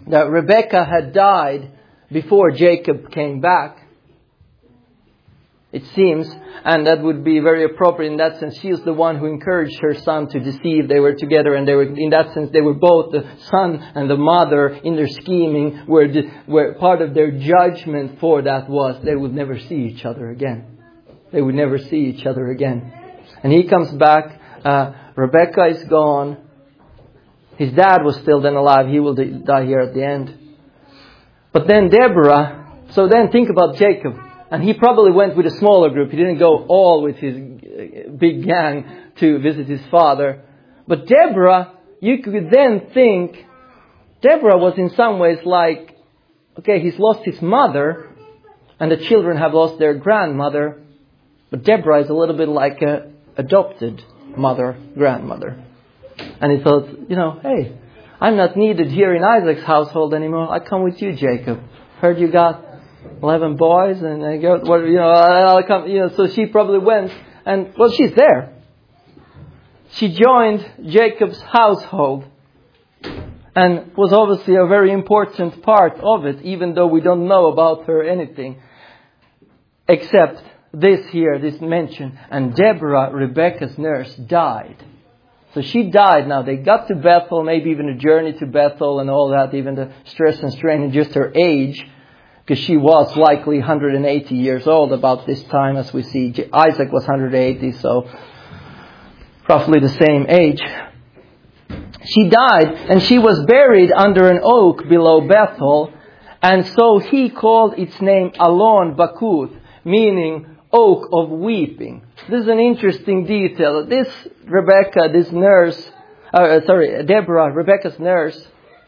Rebecca had died before Jacob came back. it seems. And that would be very appropriate in that sense. She is the one who encouraged her son to deceive. They were together, and they were, in that sense, they were both the son and the mother in their scheming, where part of their judgment for that was they would never see each other again. They would never see each other again. And he comes back. Rebecca is gone. His dad was still then alive. He will die here at the end. But then Deborah, so then think about Jacob. And he probably went with a smaller group. He didn't go all with his big gang to visit his father. But Deborah, you could then think, Deborah was in some ways like, okay, he's lost his mother, and the children have lost their grandmother. But Deborah is a little bit like a adopted grandmother. And he thought, hey, I'm not needed here in Isaac's household anymore. I come with you, Jacob. Heard you got 11 boys, and I go, I'll come. So she probably went, and she's there. She joined Jacob's household, and was obviously a very important part of it, even though we don't know about her anything, except this mention. And Deborah, Rebecca's nurse, died. So she died. Now they got to Bethel, maybe even a journey to Bethel and all that, even the stress and strain and just her age, because she was likely 180 years old about this time, as we see. Isaac was 180, so roughly the same age. She died, and she was buried under an oak below Bethel, and so he called its name Alon Bakuth, meaning oak of weeping. This is an interesting detail. This Rebecca, Deborah, Rebecca's nurse,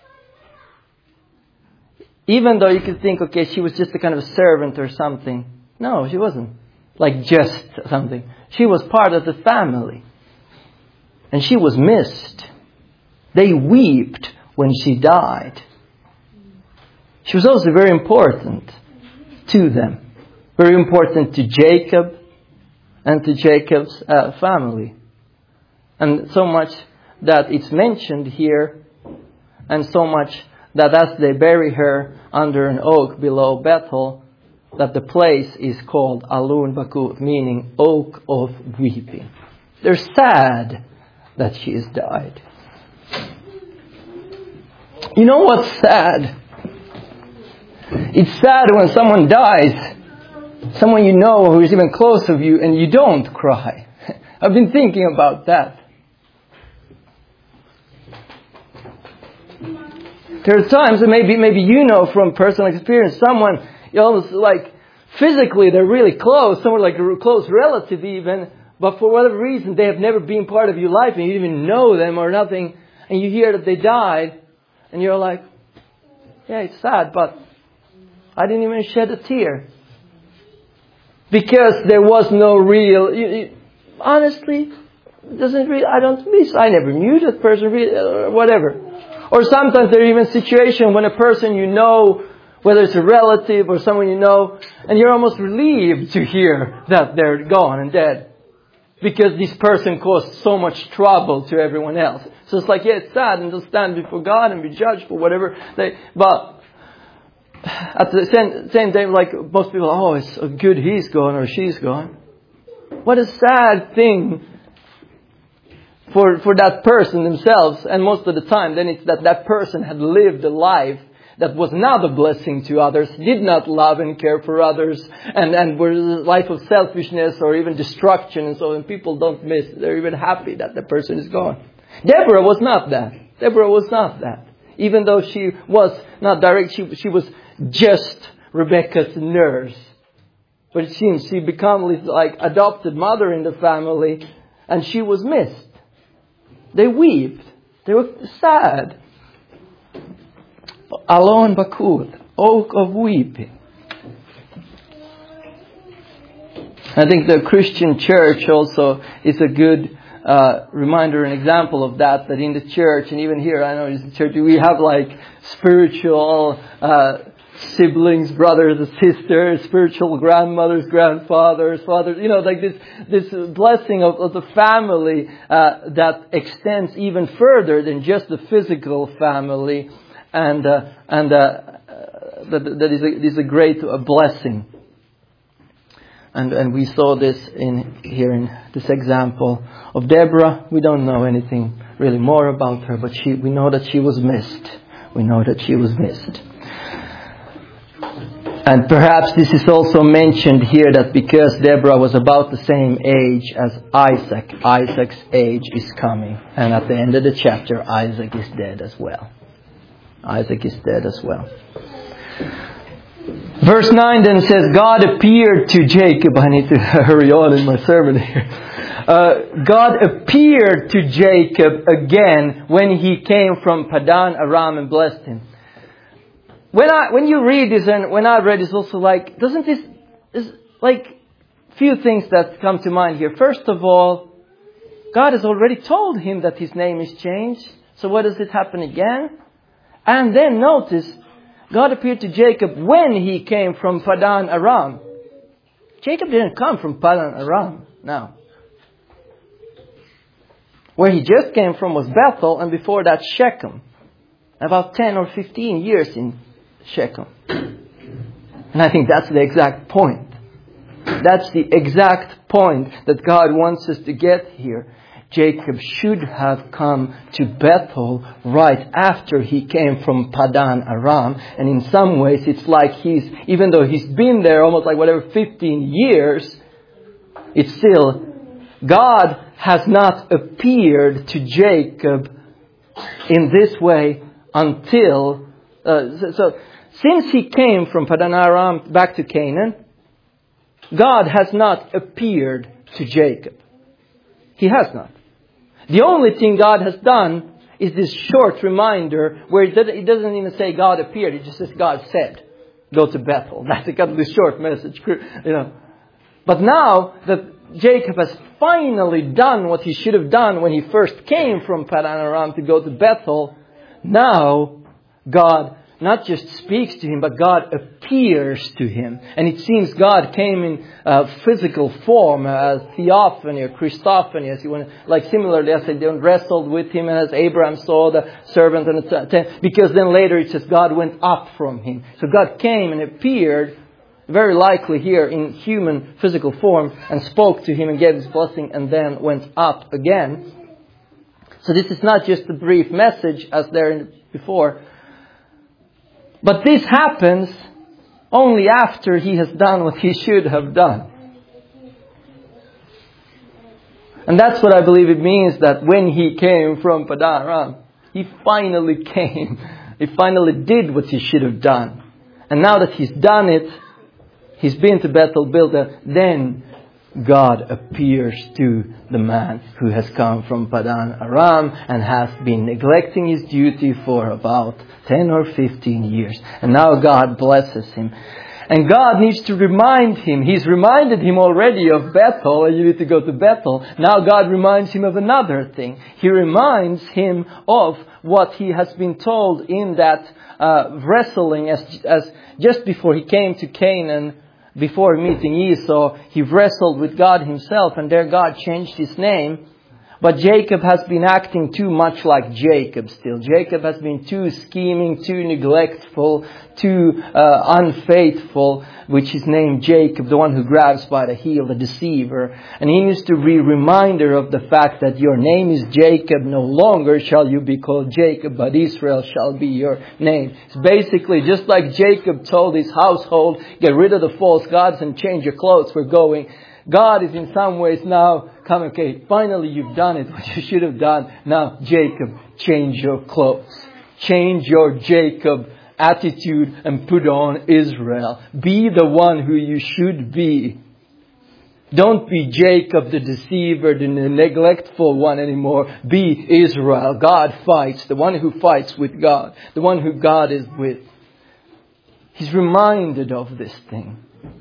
even though you could think, okay, she was just a kind of a servant or something. No, she wasn't. Like just something. She was part of the family. And she was missed. They wept when she died. She was also very important to them. Very important to Jacob and to Jacob's family. And so much that it's mentioned here, and so much that as they bury her under an oak below Bethel, that the place is called Alun Bakuth, meaning oak of weeping. They're sad that she has died. You know what's sad? It's sad when someone dies, someone you know who is even close to you, and you don't cry. I've been thinking about that. There are times, and maybe you know from personal experience, someone, almost like physically they're really close, someone like a close relative even, but for whatever reason they have never been part of your life and you didn't even know them or nothing, and you hear that they died, and you're like, yeah, it's sad, but I didn't even shed a tear. Because there was no real, honestly, I never knew that person really, or whatever. Or sometimes there are even situations when a person you know, whether it's a relative or someone you know, and you're almost relieved to hear that they're gone and dead. Because this person caused so much trouble to everyone else. So it's like, yeah, it's sad, and they'll stand before God and be judged for whatever. But at the same time, like most people, oh, it's good he's gone or she's gone. What a sad thing for that person themselves. And most of the time, then it's that person had lived a life that was not a blessing to others, did not love and care for others, and were a life of selfishness or even destruction. And so when people don't miss, they're even happy that the person is gone. Deborah was not that. Deborah was not that. Even though she was not direct, she was just Rebecca's nurse. But it seems she became like adopted mother in the family, and she was missed. They wept. They were sad. Alon Bakuth, oak of weeping. I think the Christian church also is a good reminder and example of that in the church, and even here, I know in the church, we have like spiritual siblings, brothers and sisters, spiritual grandmothers, grandfathers, fathers, like this blessing of the family that extends even further than just the physical family, and that is a great blessing. And we saw this here in this example of Deborah. We don't know anything really more about her, but we know that she was missed. We know that she was missed. And perhaps this is also mentioned here that because Deborah was about the same age as Isaac, Isaac's age is coming. And at the end of the chapter, Isaac is dead as well. Isaac is dead as well. Verse 9 then says, God appeared to Jacob. I need to hurry on in my sermon here. God appeared to Jacob again when he came from Padan Aram and blessed him. When you read this, and when I read this also, like, doesn't this is like few things that come to mind here. First of all, God has already told him that his name is changed. So what does it happen again? And then notice, God appeared to Jacob when he came from Padan Aram. Jacob didn't come from Padan Aram. No. Where he just came from was Bethel, and before that Shechem. About 10 or 15 years in Shechem. And I think that's the exact point. That's the exact point that God wants us to get here. Jacob should have come to Bethel right after he came from Padan Aram. And in some ways it's like even though he's been there almost like 15 years, it's still, God has not appeared to Jacob in this way until, since he came from Padan Aram back to Canaan, God has not appeared to Jacob. He has not. The only thing God has done is this short reminder where it doesn't even say God appeared. It just says God said, go to Bethel. That's kind of the short message, you know. But now that Jacob has finally done what he should have done when he first came from Padan Aram to go to Bethel, now God not just speaks to him, but God appears to him. And it seems God came in physical form, as theophany or Christophany, as you want, like similarly as they wrestled with him, and as Abraham saw the servant and the tent. Because then later it says God went up from him. So God came and appeared, very likely here in human physical form, and spoke to him and gave his blessing, and then went up again. So this is not just a brief message as there before. But this happens only after he has done what he should have done. And that's what I believe it means that when he came from Padan Aram, he finally came. He finally did what he should have done. And now that he's done it, he's been to Bethel, Bildah, then God appears to the man who has come from Padan Aram and has been neglecting his duty for about 10 or 15 years. And now God blesses him. And God needs to remind him. He's reminded him already of Bethel, and you need to go to Bethel. Now God reminds him of another thing. He reminds him of what he has been told in that wrestling as just before he came to Canaan. Before meeting Esau, he wrestled with God himself, and there God changed his name. But Jacob has been acting too much like Jacob still. Jacob has been too scheming, too neglectful, too unfaithful, which is named Jacob, the one who grabs by the heel, the deceiver. And he needs to be reminded of the fact that your name is Jacob. No longer shall you be called Jacob, but Israel shall be your name. It's basically just like Jacob told his household, get rid of the false gods and change your clothes. We're going. God is in some ways now coming, okay, finally you've done it, what you should have done. Now, Jacob, change your clothes. Change your Jacob attitude and put on Israel. Be the one who you should be. Don't be Jacob the deceiver, the neglectful one anymore. Be Israel. God fights. The one who fights with God. The one who God is with. He's reminded of this thing.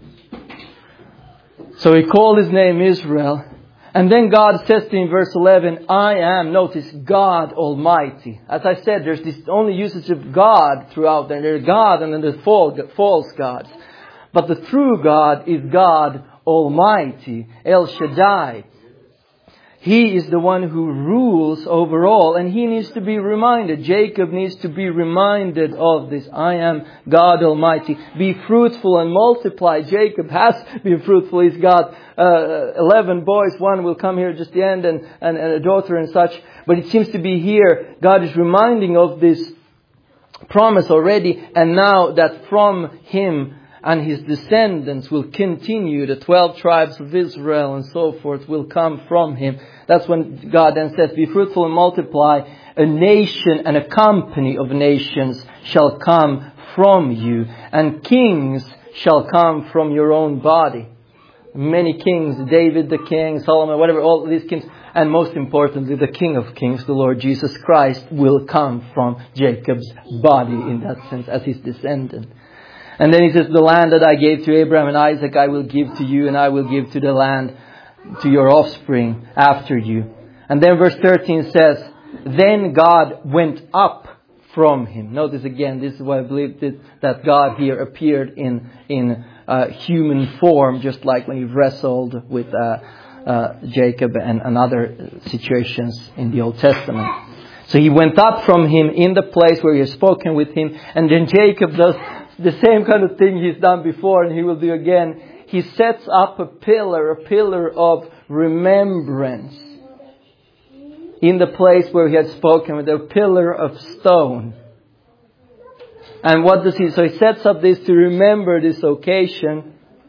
So he called his name Israel. And then God says to him in verse 11, I am, notice, God Almighty. As I said, there's this only usage of God throughout there. There's God and then there's false gods. But the true God is God Almighty, El Shaddai. He is the one who rules over all, and he needs to be reminded. Jacob needs to be reminded of this. I am God Almighty. Be fruitful and multiply. Jacob has been fruitful. He's got 11 boys. One will come here just the end, and a daughter and such. But it seems to be here, God is reminding of this promise already, and now that from him and his descendants will continue, the 12 tribes of Israel and so forth will come from him. That's when God then says, be fruitful and multiply. A nation and a company of nations shall come from you, and kings shall come from your own body. Many kings, David the king, Solomon, whatever, all these kings. And most importantly, the King of Kings, the Lord Jesus Christ, will come from Jacob's body in that sense as his descendant. And then he says, the land that I gave to Abraham and Isaac I will give to you, and I will give to the land to your offspring after you. And then verse 13 says, then God went up from him. Notice again, this is why I believe that God here appeared in human form, just like when he wrestled with Jacob and other situations in the Old Testament. So he went up from him in the place where he had spoken with him, and then Jacob does the same kind of thing he's done before, and he will do again. He sets up a pillar of remembrance in the place where he had spoken with, a pillar of stone. And what does he? So he sets up this to remember this occasion.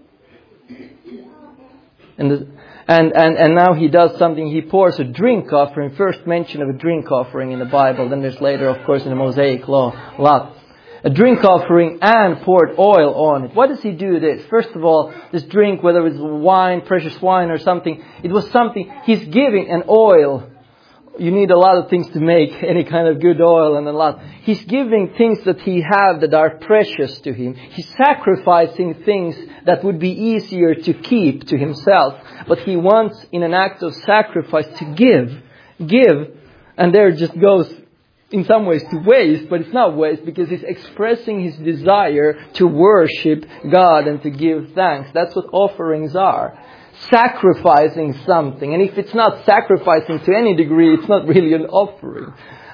And now he does something. He pours a drink offering. First mention of a drink offering in the Bible. Then there's later, of course, in the Mosaic Law, a lot. A drink offering, and poured oil on it. Why does he do this? First of all, this drink, whether it's wine, precious wine or something, it was something, he's giving an oil. You need a lot of things to make any kind of good oil, and a lot. He's giving things that he has that are precious to him. He's sacrificing things that would be easier to keep to himself. But he wants, in an act of sacrifice, to give. And there it just goes, in some ways, to waste, but it's not waste, because he's expressing his desire to worship God and to give thanks. That's what offerings are. Sacrificing something. And if it's not sacrificing to any degree, it's not really an offering.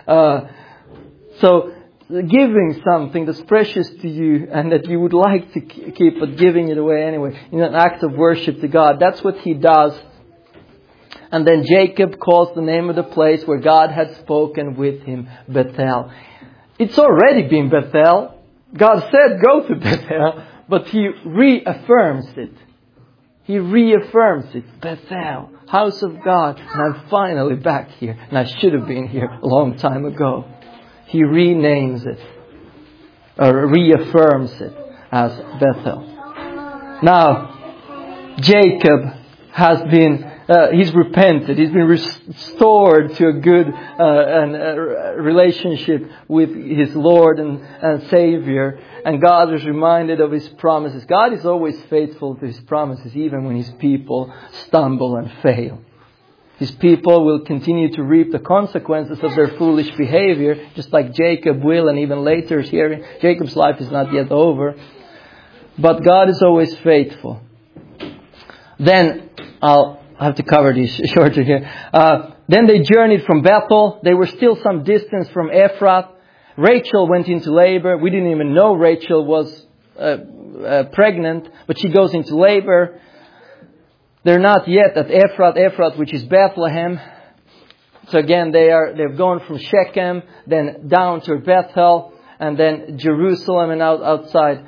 So giving something that's precious to you and that you would like to keep, but giving it away anyway, in an act of worship to God. That's what he does. And then Jacob calls the name of the place where God had spoken with him, Bethel. It's already been Bethel. God said go to Bethel, but he reaffirms it. He reaffirms it. Bethel, house of God. And I'm finally back here. And I should have been here a long time ago. He renames it, or reaffirms it as Bethel. Now, Jacob has been he's repented. He's been restored to a good relationship with his Lord and Savior. And God is reminded of his promises. God is always faithful to his promises, even when his people stumble and fail. His people will continue to reap the consequences of their foolish behavior, just like Jacob will, and even later here. Jacob's life is not yet over. But God is always faithful. Then I have to cover this shorter here. Then they journeyed from Bethel. They were still some distance from Ephrath. Rachel went into labor. We didn't even know Rachel was pregnant, but she goes into labor. They're not yet at Ephrath, which is Bethlehem. So again, they've gone from Shechem, then down to Bethel, and then Jerusalem, and outside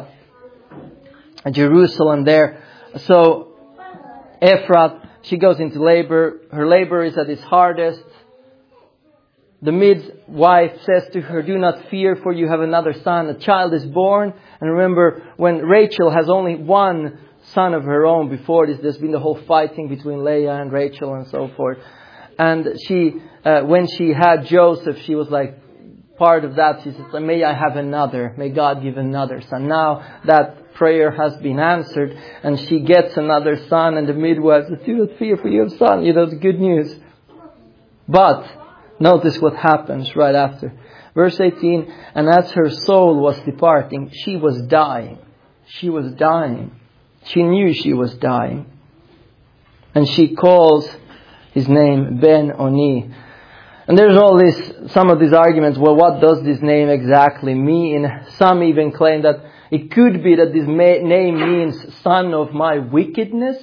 Jerusalem there. So Ephrath, she goes into labor. Her labor is at its hardest. The midwife says to her, do not fear, for you have another son. A child is born. And remember, when Rachel has only one son of her own before this, there's been the whole fighting between Leah and Rachel and so forth. And she, when she had Joseph, she was like, part of that, she said, may I have another. May God give another son. Now that prayer has been answered, and she gets another son, and the midwife says, do not fear, for you have a son. You know, the good news. But notice what happens right after. Verse 18, and as her soul was departing, she was dying. She was dying. She knew she was dying. And she calls his name Ben-Oni. And there's some of these arguments, well, what does this name exactly mean? Some even claim that it could be that this name means son of my wickedness.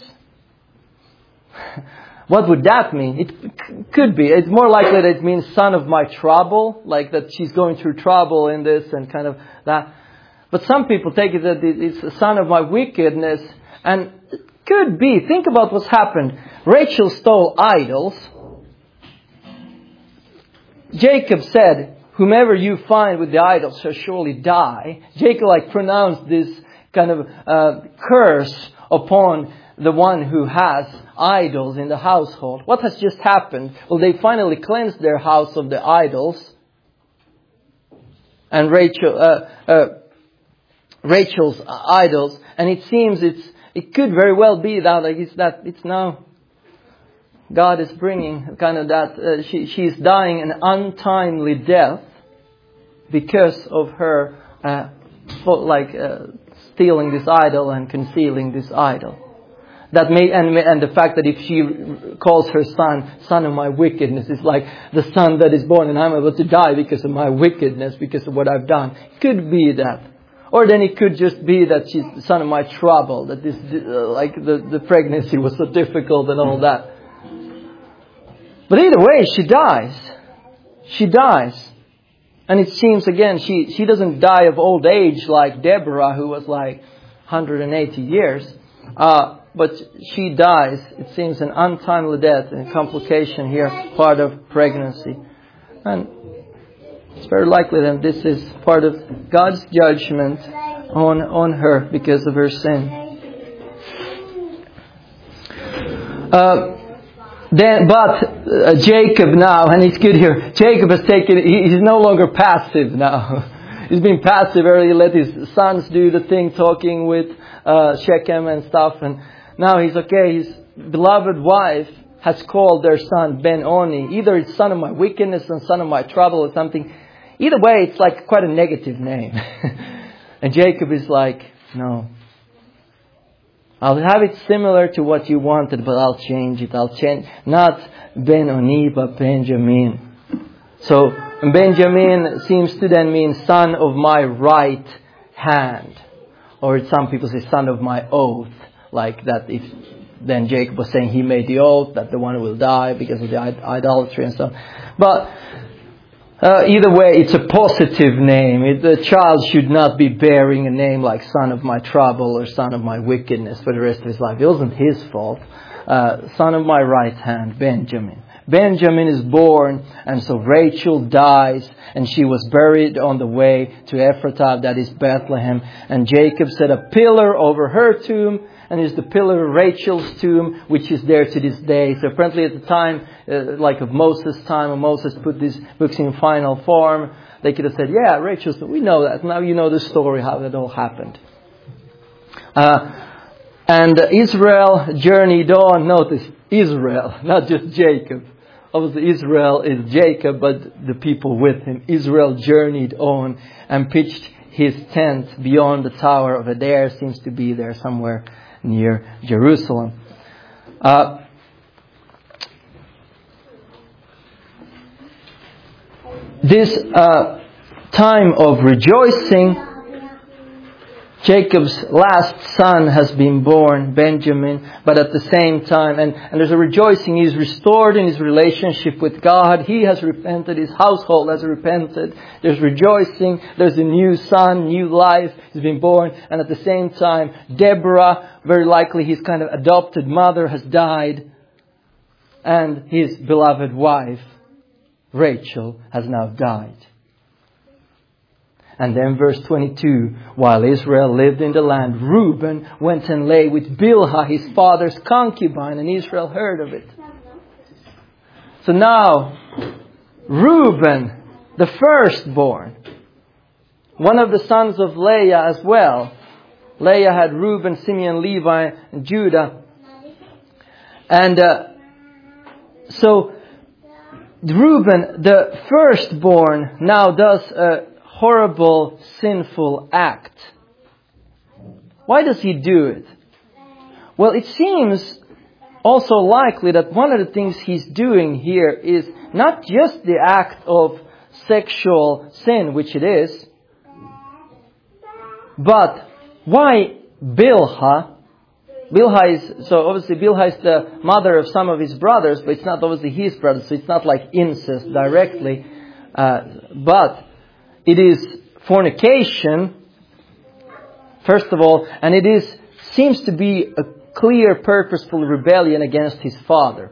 What would that mean? It could be. It's more likely that it means son of my trouble, like that she's going through trouble in this and kind of that. But some people take it that it's the son of my wickedness. And it could be. Think about what's happened. Rachel stole idols. Jacob said, whomever you find with the idols shall surely die. Jacob pronounced this kind of curse upon the one who has idols in the household. What has just happened? Well, they finally cleansed their house of the idols. And Rachel's idols. And it seems it could very well be that it's now God is bringing kind of that she's dying an untimely death because of her stealing this idol and concealing this idol. That may and the fact that if she calls her son of my wickedness, is like the son that is born and I'm about to die because of my wickedness, because of what I've done. It could be that. Or then it could just be that she's the son of my trouble, that this the pregnancy was so difficult and all that. But either way, she dies. She dies. And it seems, again, she doesn't die of old age like Deborah, who was 180 years. But she dies. It seems an untimely death, and a complication here, part of pregnancy. And it's very likely that this is part of God's judgment on her because of her sin. Jacob now, and it's good here, Jacob has he's no longer passive now. He's been passive earlier, let his sons do the thing, talking with Shechem and stuff, and now he's okay. His beloved wife has called their son Ben-Oni. Either it's son of my wickedness and son of my trouble or something. Either way, it's quite a negative name. And Jacob is no. I'll have it similar to what you wanted, but I'll change it. I'll change, not Ben-Oni, but Benjamin. So Benjamin seems to then mean son of my right hand. Or some people say son of my oath. Like that if then Jacob was saying he made the oath that the one who will die because of the idolatry and so on. But either way, it's a positive name. The child should not be bearing a name like son of my trouble or son of my wickedness for the rest of his life. It wasn't his fault. Son of my right hand, Benjamin. Benjamin is born, and so Rachel dies, and she was buried on the way to Ephratah, that is Bethlehem. And Jacob set a pillar over her tomb, and is the pillar of Rachel's tomb, which is there to this day. So apparently at the time, of Moses' time, when Moses put these books in final form, they could have said, yeah, Rachel's tomb, we know that. Now you know the story, how that all happened. And Israel journeyed on. Notice, Israel, not just Jacob. Obviously Israel is Jacob, but the people with him. Israel journeyed on and pitched his tent beyond the Tower of Adair. Seems to be there somewhere near Jerusalem. This time of rejoicing, Jacob's last son has been born, Benjamin, but at the same time, and there's a rejoicing, he's restored in his relationship with God, he has repented, his household has repented, there's rejoicing, there's a new son, new life, he's been born, and at the same time, Deborah, very likely his kind of adopted mother, has died, and his beloved wife, Rachel, has now died. And then verse 22, while Israel lived in the land, Reuben went and lay with Bilhah, his father's concubine, and Israel heard of it. So now, Reuben, the firstborn, one of the sons of Leah as well. Leah had Reuben, Simeon, Levi, and Judah. And so Reuben, the firstborn, now does a horrible, sinful act. Why does he do it? Well, it seems also likely that one of the things he's doing here is not just the act of sexual sin, which it is, but why Bilhah? So obviously Bilhah is the mother of some of his brothers, but it's not obviously his brothers, so it's not like incest directly. But it is fornication, first of all, and seems to be a clear, purposeful rebellion against his father.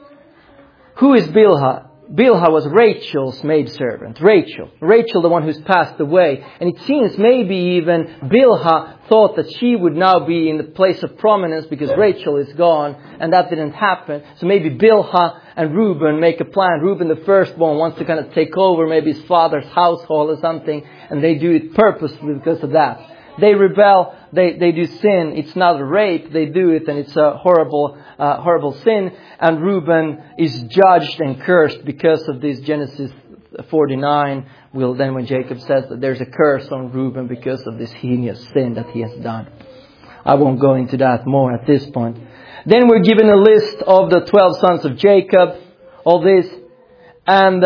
Who is Bilhah? Bilhah was Rachel's maidservant. Rachel, the one who's passed away. And it seems maybe even Bilhah thought that she would now be in the place of prominence because Rachel is gone, and that didn't happen. So maybe Bilhah and Reuben make a plan. Reuben, the firstborn, wants to kind of take over maybe his father's household or something, and they do it purposely because of that. They rebel, they do sin. It's not a rape, they do it, and it's a horrible sin. And Reuben is judged and cursed because of this. Genesis 49 then when Jacob says that there's a curse on Reuben because of this heinous sin that he has done. I won't go into that more at this point. Then we're given a list of the 12 sons of Jacob, all this, and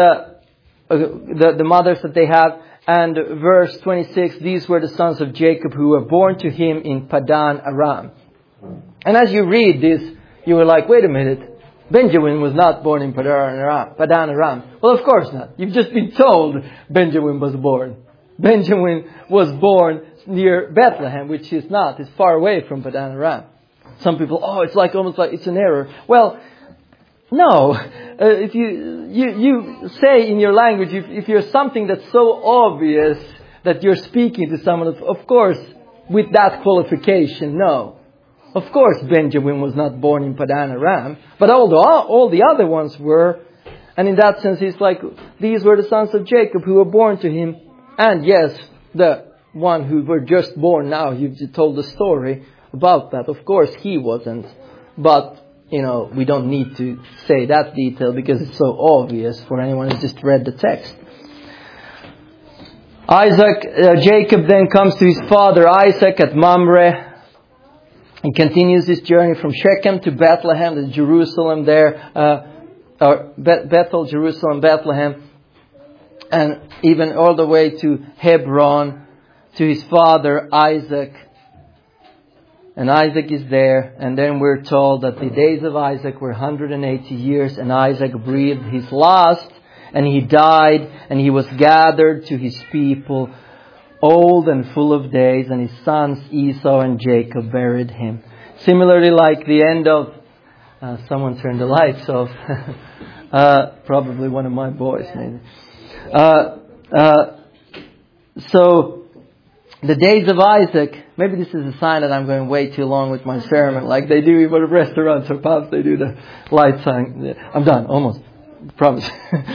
the mothers that they have. And verse 26, these were the sons of Jacob who were born to him in Padan Aram. And as you read this, you were like, wait a minute, Benjamin was not born in Padan Aram. Well, of course not. You've just been told Benjamin was born. Benjamin was born near Bethlehem, which is not. It's far away from Padan Aram. Some people, it's almost like it's an error. Well, no. If you say in your language, if you're something that's so obvious that you're speaking to someone, of course, with that qualification, no. Of course, Benjamin was not born in Padan Aram, but all the other ones were. And in that sense, it's like, these were the sons of Jacob who were born to him. And yes, the one who were just born now, you told the story about that. Of course, he wasn't. But, we don't need to say that detail because it's so obvious for anyone who's just read the text. Jacob then comes to his father Isaac at Mamre. He continues this journey from Shechem to Bethlehem, to Jerusalem there, Bethel, Jerusalem, Bethlehem, and even all the way to Hebron, to his father Isaac. And Isaac is there, and then we're told that the days of Isaac were 180 years, and Isaac breathed his last, and he died, and he was gathered to his people, old and full of days, and his sons Esau and Jacob buried him. Similarly, like the end of... someone turned the lights off. Probably one of my boys, maybe. So, the days of Isaac... Maybe this is a sign that I'm going way too long with my sermon, like they do even at restaurants or pubs. They do the light sign. I'm done, almost. Promise.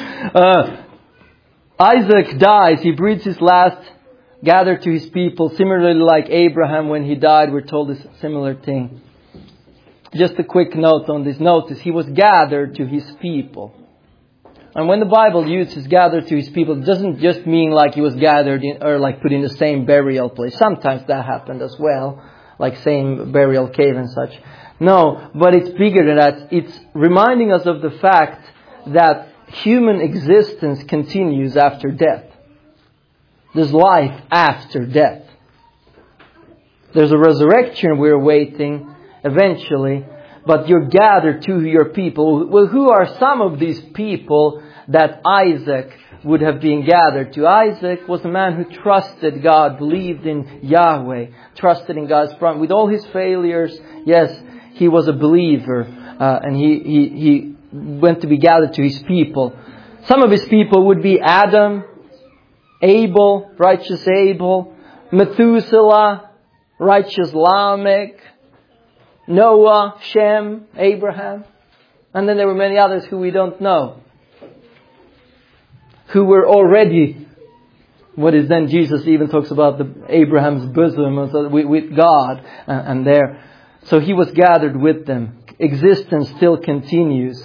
Isaac dies. He breathes his last, gathered to his people. Similarly, like Abraham, when he died, we're told this similar thing. Just a quick note on this. Notice, he was gathered to his people. And when the Bible uses gathered to his people, it doesn't just mean like he was gathered in, or like put in the same burial place. Sometimes that happened as well, like same burial cave and such. No, but it's bigger than that. It's reminding us of the fact that human existence continues after death. There's life after death. There's a resurrection we're waiting eventually. But you're gathered to your people. Well, who are some of these people that Isaac would have been gathered to? Isaac was a man who trusted God, believed in Yahweh, trusted in God's promise. With all his failures, yes, he was a believer. And he went to be gathered to his people. Some of his people would be Adam, Abel, righteous Abel, Methuselah, righteous Lamech, Noah, Shem, Abraham. And then there were many others who we don't know. Who were already, what is then Jesus even talks about Abraham's bosom with God. And there. So he was gathered with them. Existence still continues.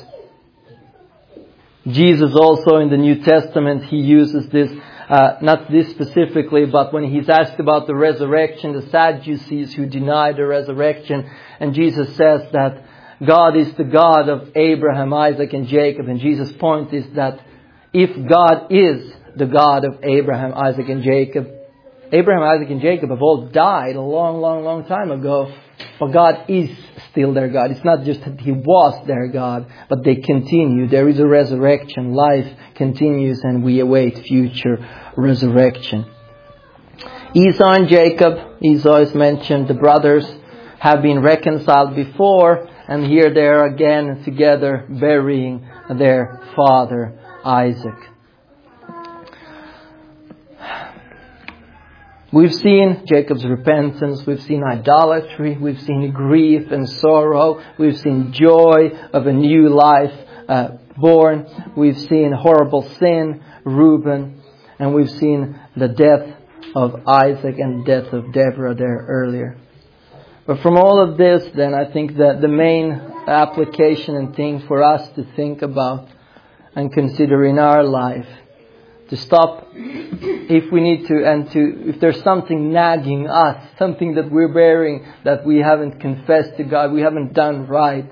Jesus also in the New Testament, he uses this, not this specifically, but when he's asked about the resurrection, the Sadducees who deny the resurrection, and Jesus says that God is the God of Abraham, Isaac, and Jacob. And Jesus' point is that if God is the God of Abraham, Isaac, and Jacob, Abraham, Isaac, and Jacob have all died a long time ago. But God is still their God. It's not just that He was their God, but they continue. There is a resurrection. Life continues, and we await future resurrection. Esau and Jacob, Esau is mentioned, the brothers have been reconciled before, and here they are again together burying their father Isaac. We've seen Jacob's repentance, we've seen idolatry, we've seen grief and sorrow, we've seen joy of a new life born, we've seen horrible sin, Reuben, and we've seen the death of Isaac and death of Deborah there earlier. But from all of this, then, I think that the main application and thing for us to think about and consider in our life, to stop if we need to, and to, if there's something nagging us, something that we're bearing that we haven't confessed to God, we haven't done right,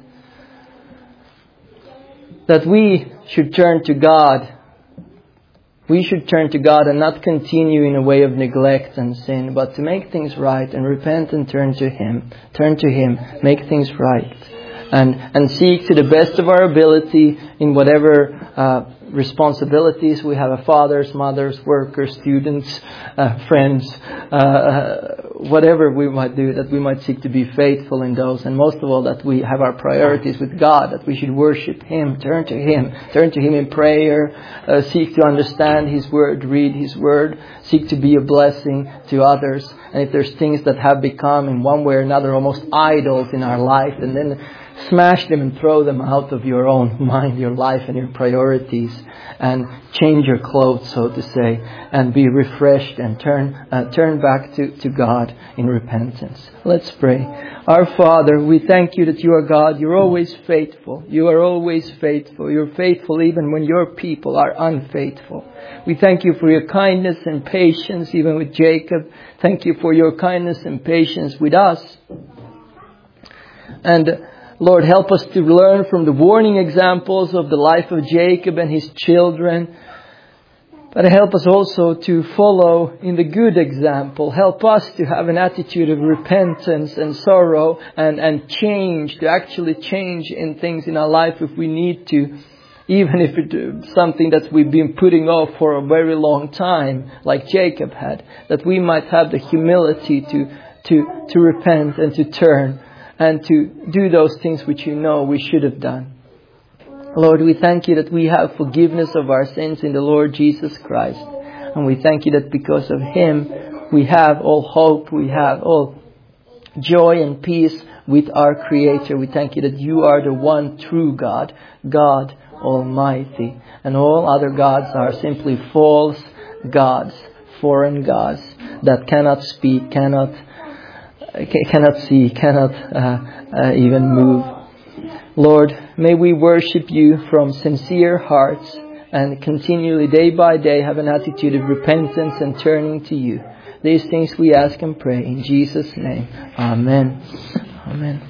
that we should turn to God. We should turn to God and not continue in a way of neglect and sin, but to make things right and repent and turn to Him. Turn to Him, make things right. And seek to the best of our ability in whatever responsibilities we have, fathers, mothers, workers, students, friends, whatever we might do, that we might seek to be faithful in those. And most of all, that we have our priorities with God, that we should worship Him, turn to Him in prayer, seek to understand His Word, read His Word, seek to be a blessing to others. And if there's things that have become in one way or another almost idols in our life, and then smash them and throw them out of your own mind, your life and your priorities, and change your clothes, so to say, and be refreshed and turn back to God in repentance. Let's pray. Our Father, we thank You that You are God. You're always faithful. You are always faithful. You're faithful even when Your people are unfaithful. We thank You for Your kindness and patience even with Jacob. Thank You for Your kindness and patience with us. And Lord, help us to learn from the warning examples of the life of Jacob and his children. But help us also to follow in the good example. Help us to have an attitude of repentance and sorrow and change, to actually change in things in our life if we need to. Even if it's something that we've been putting off for a very long time, like Jacob had. That we might have the humility to repent and to turn. And to do those things which You know we should have done. Lord, we thank You that we have forgiveness of our sins in the Lord Jesus Christ. And we thank You that because of Him, we have all hope, we have all joy and peace with our Creator. We thank You that You are the one true God, God Almighty. And all other gods are simply false gods, foreign gods that cannot speak, cannot see, cannot even move. Lord, may we worship You from sincere hearts and continually, day by day, have an attitude of repentance and turning to You. These things we ask and pray in Jesus' name. Amen. Amen.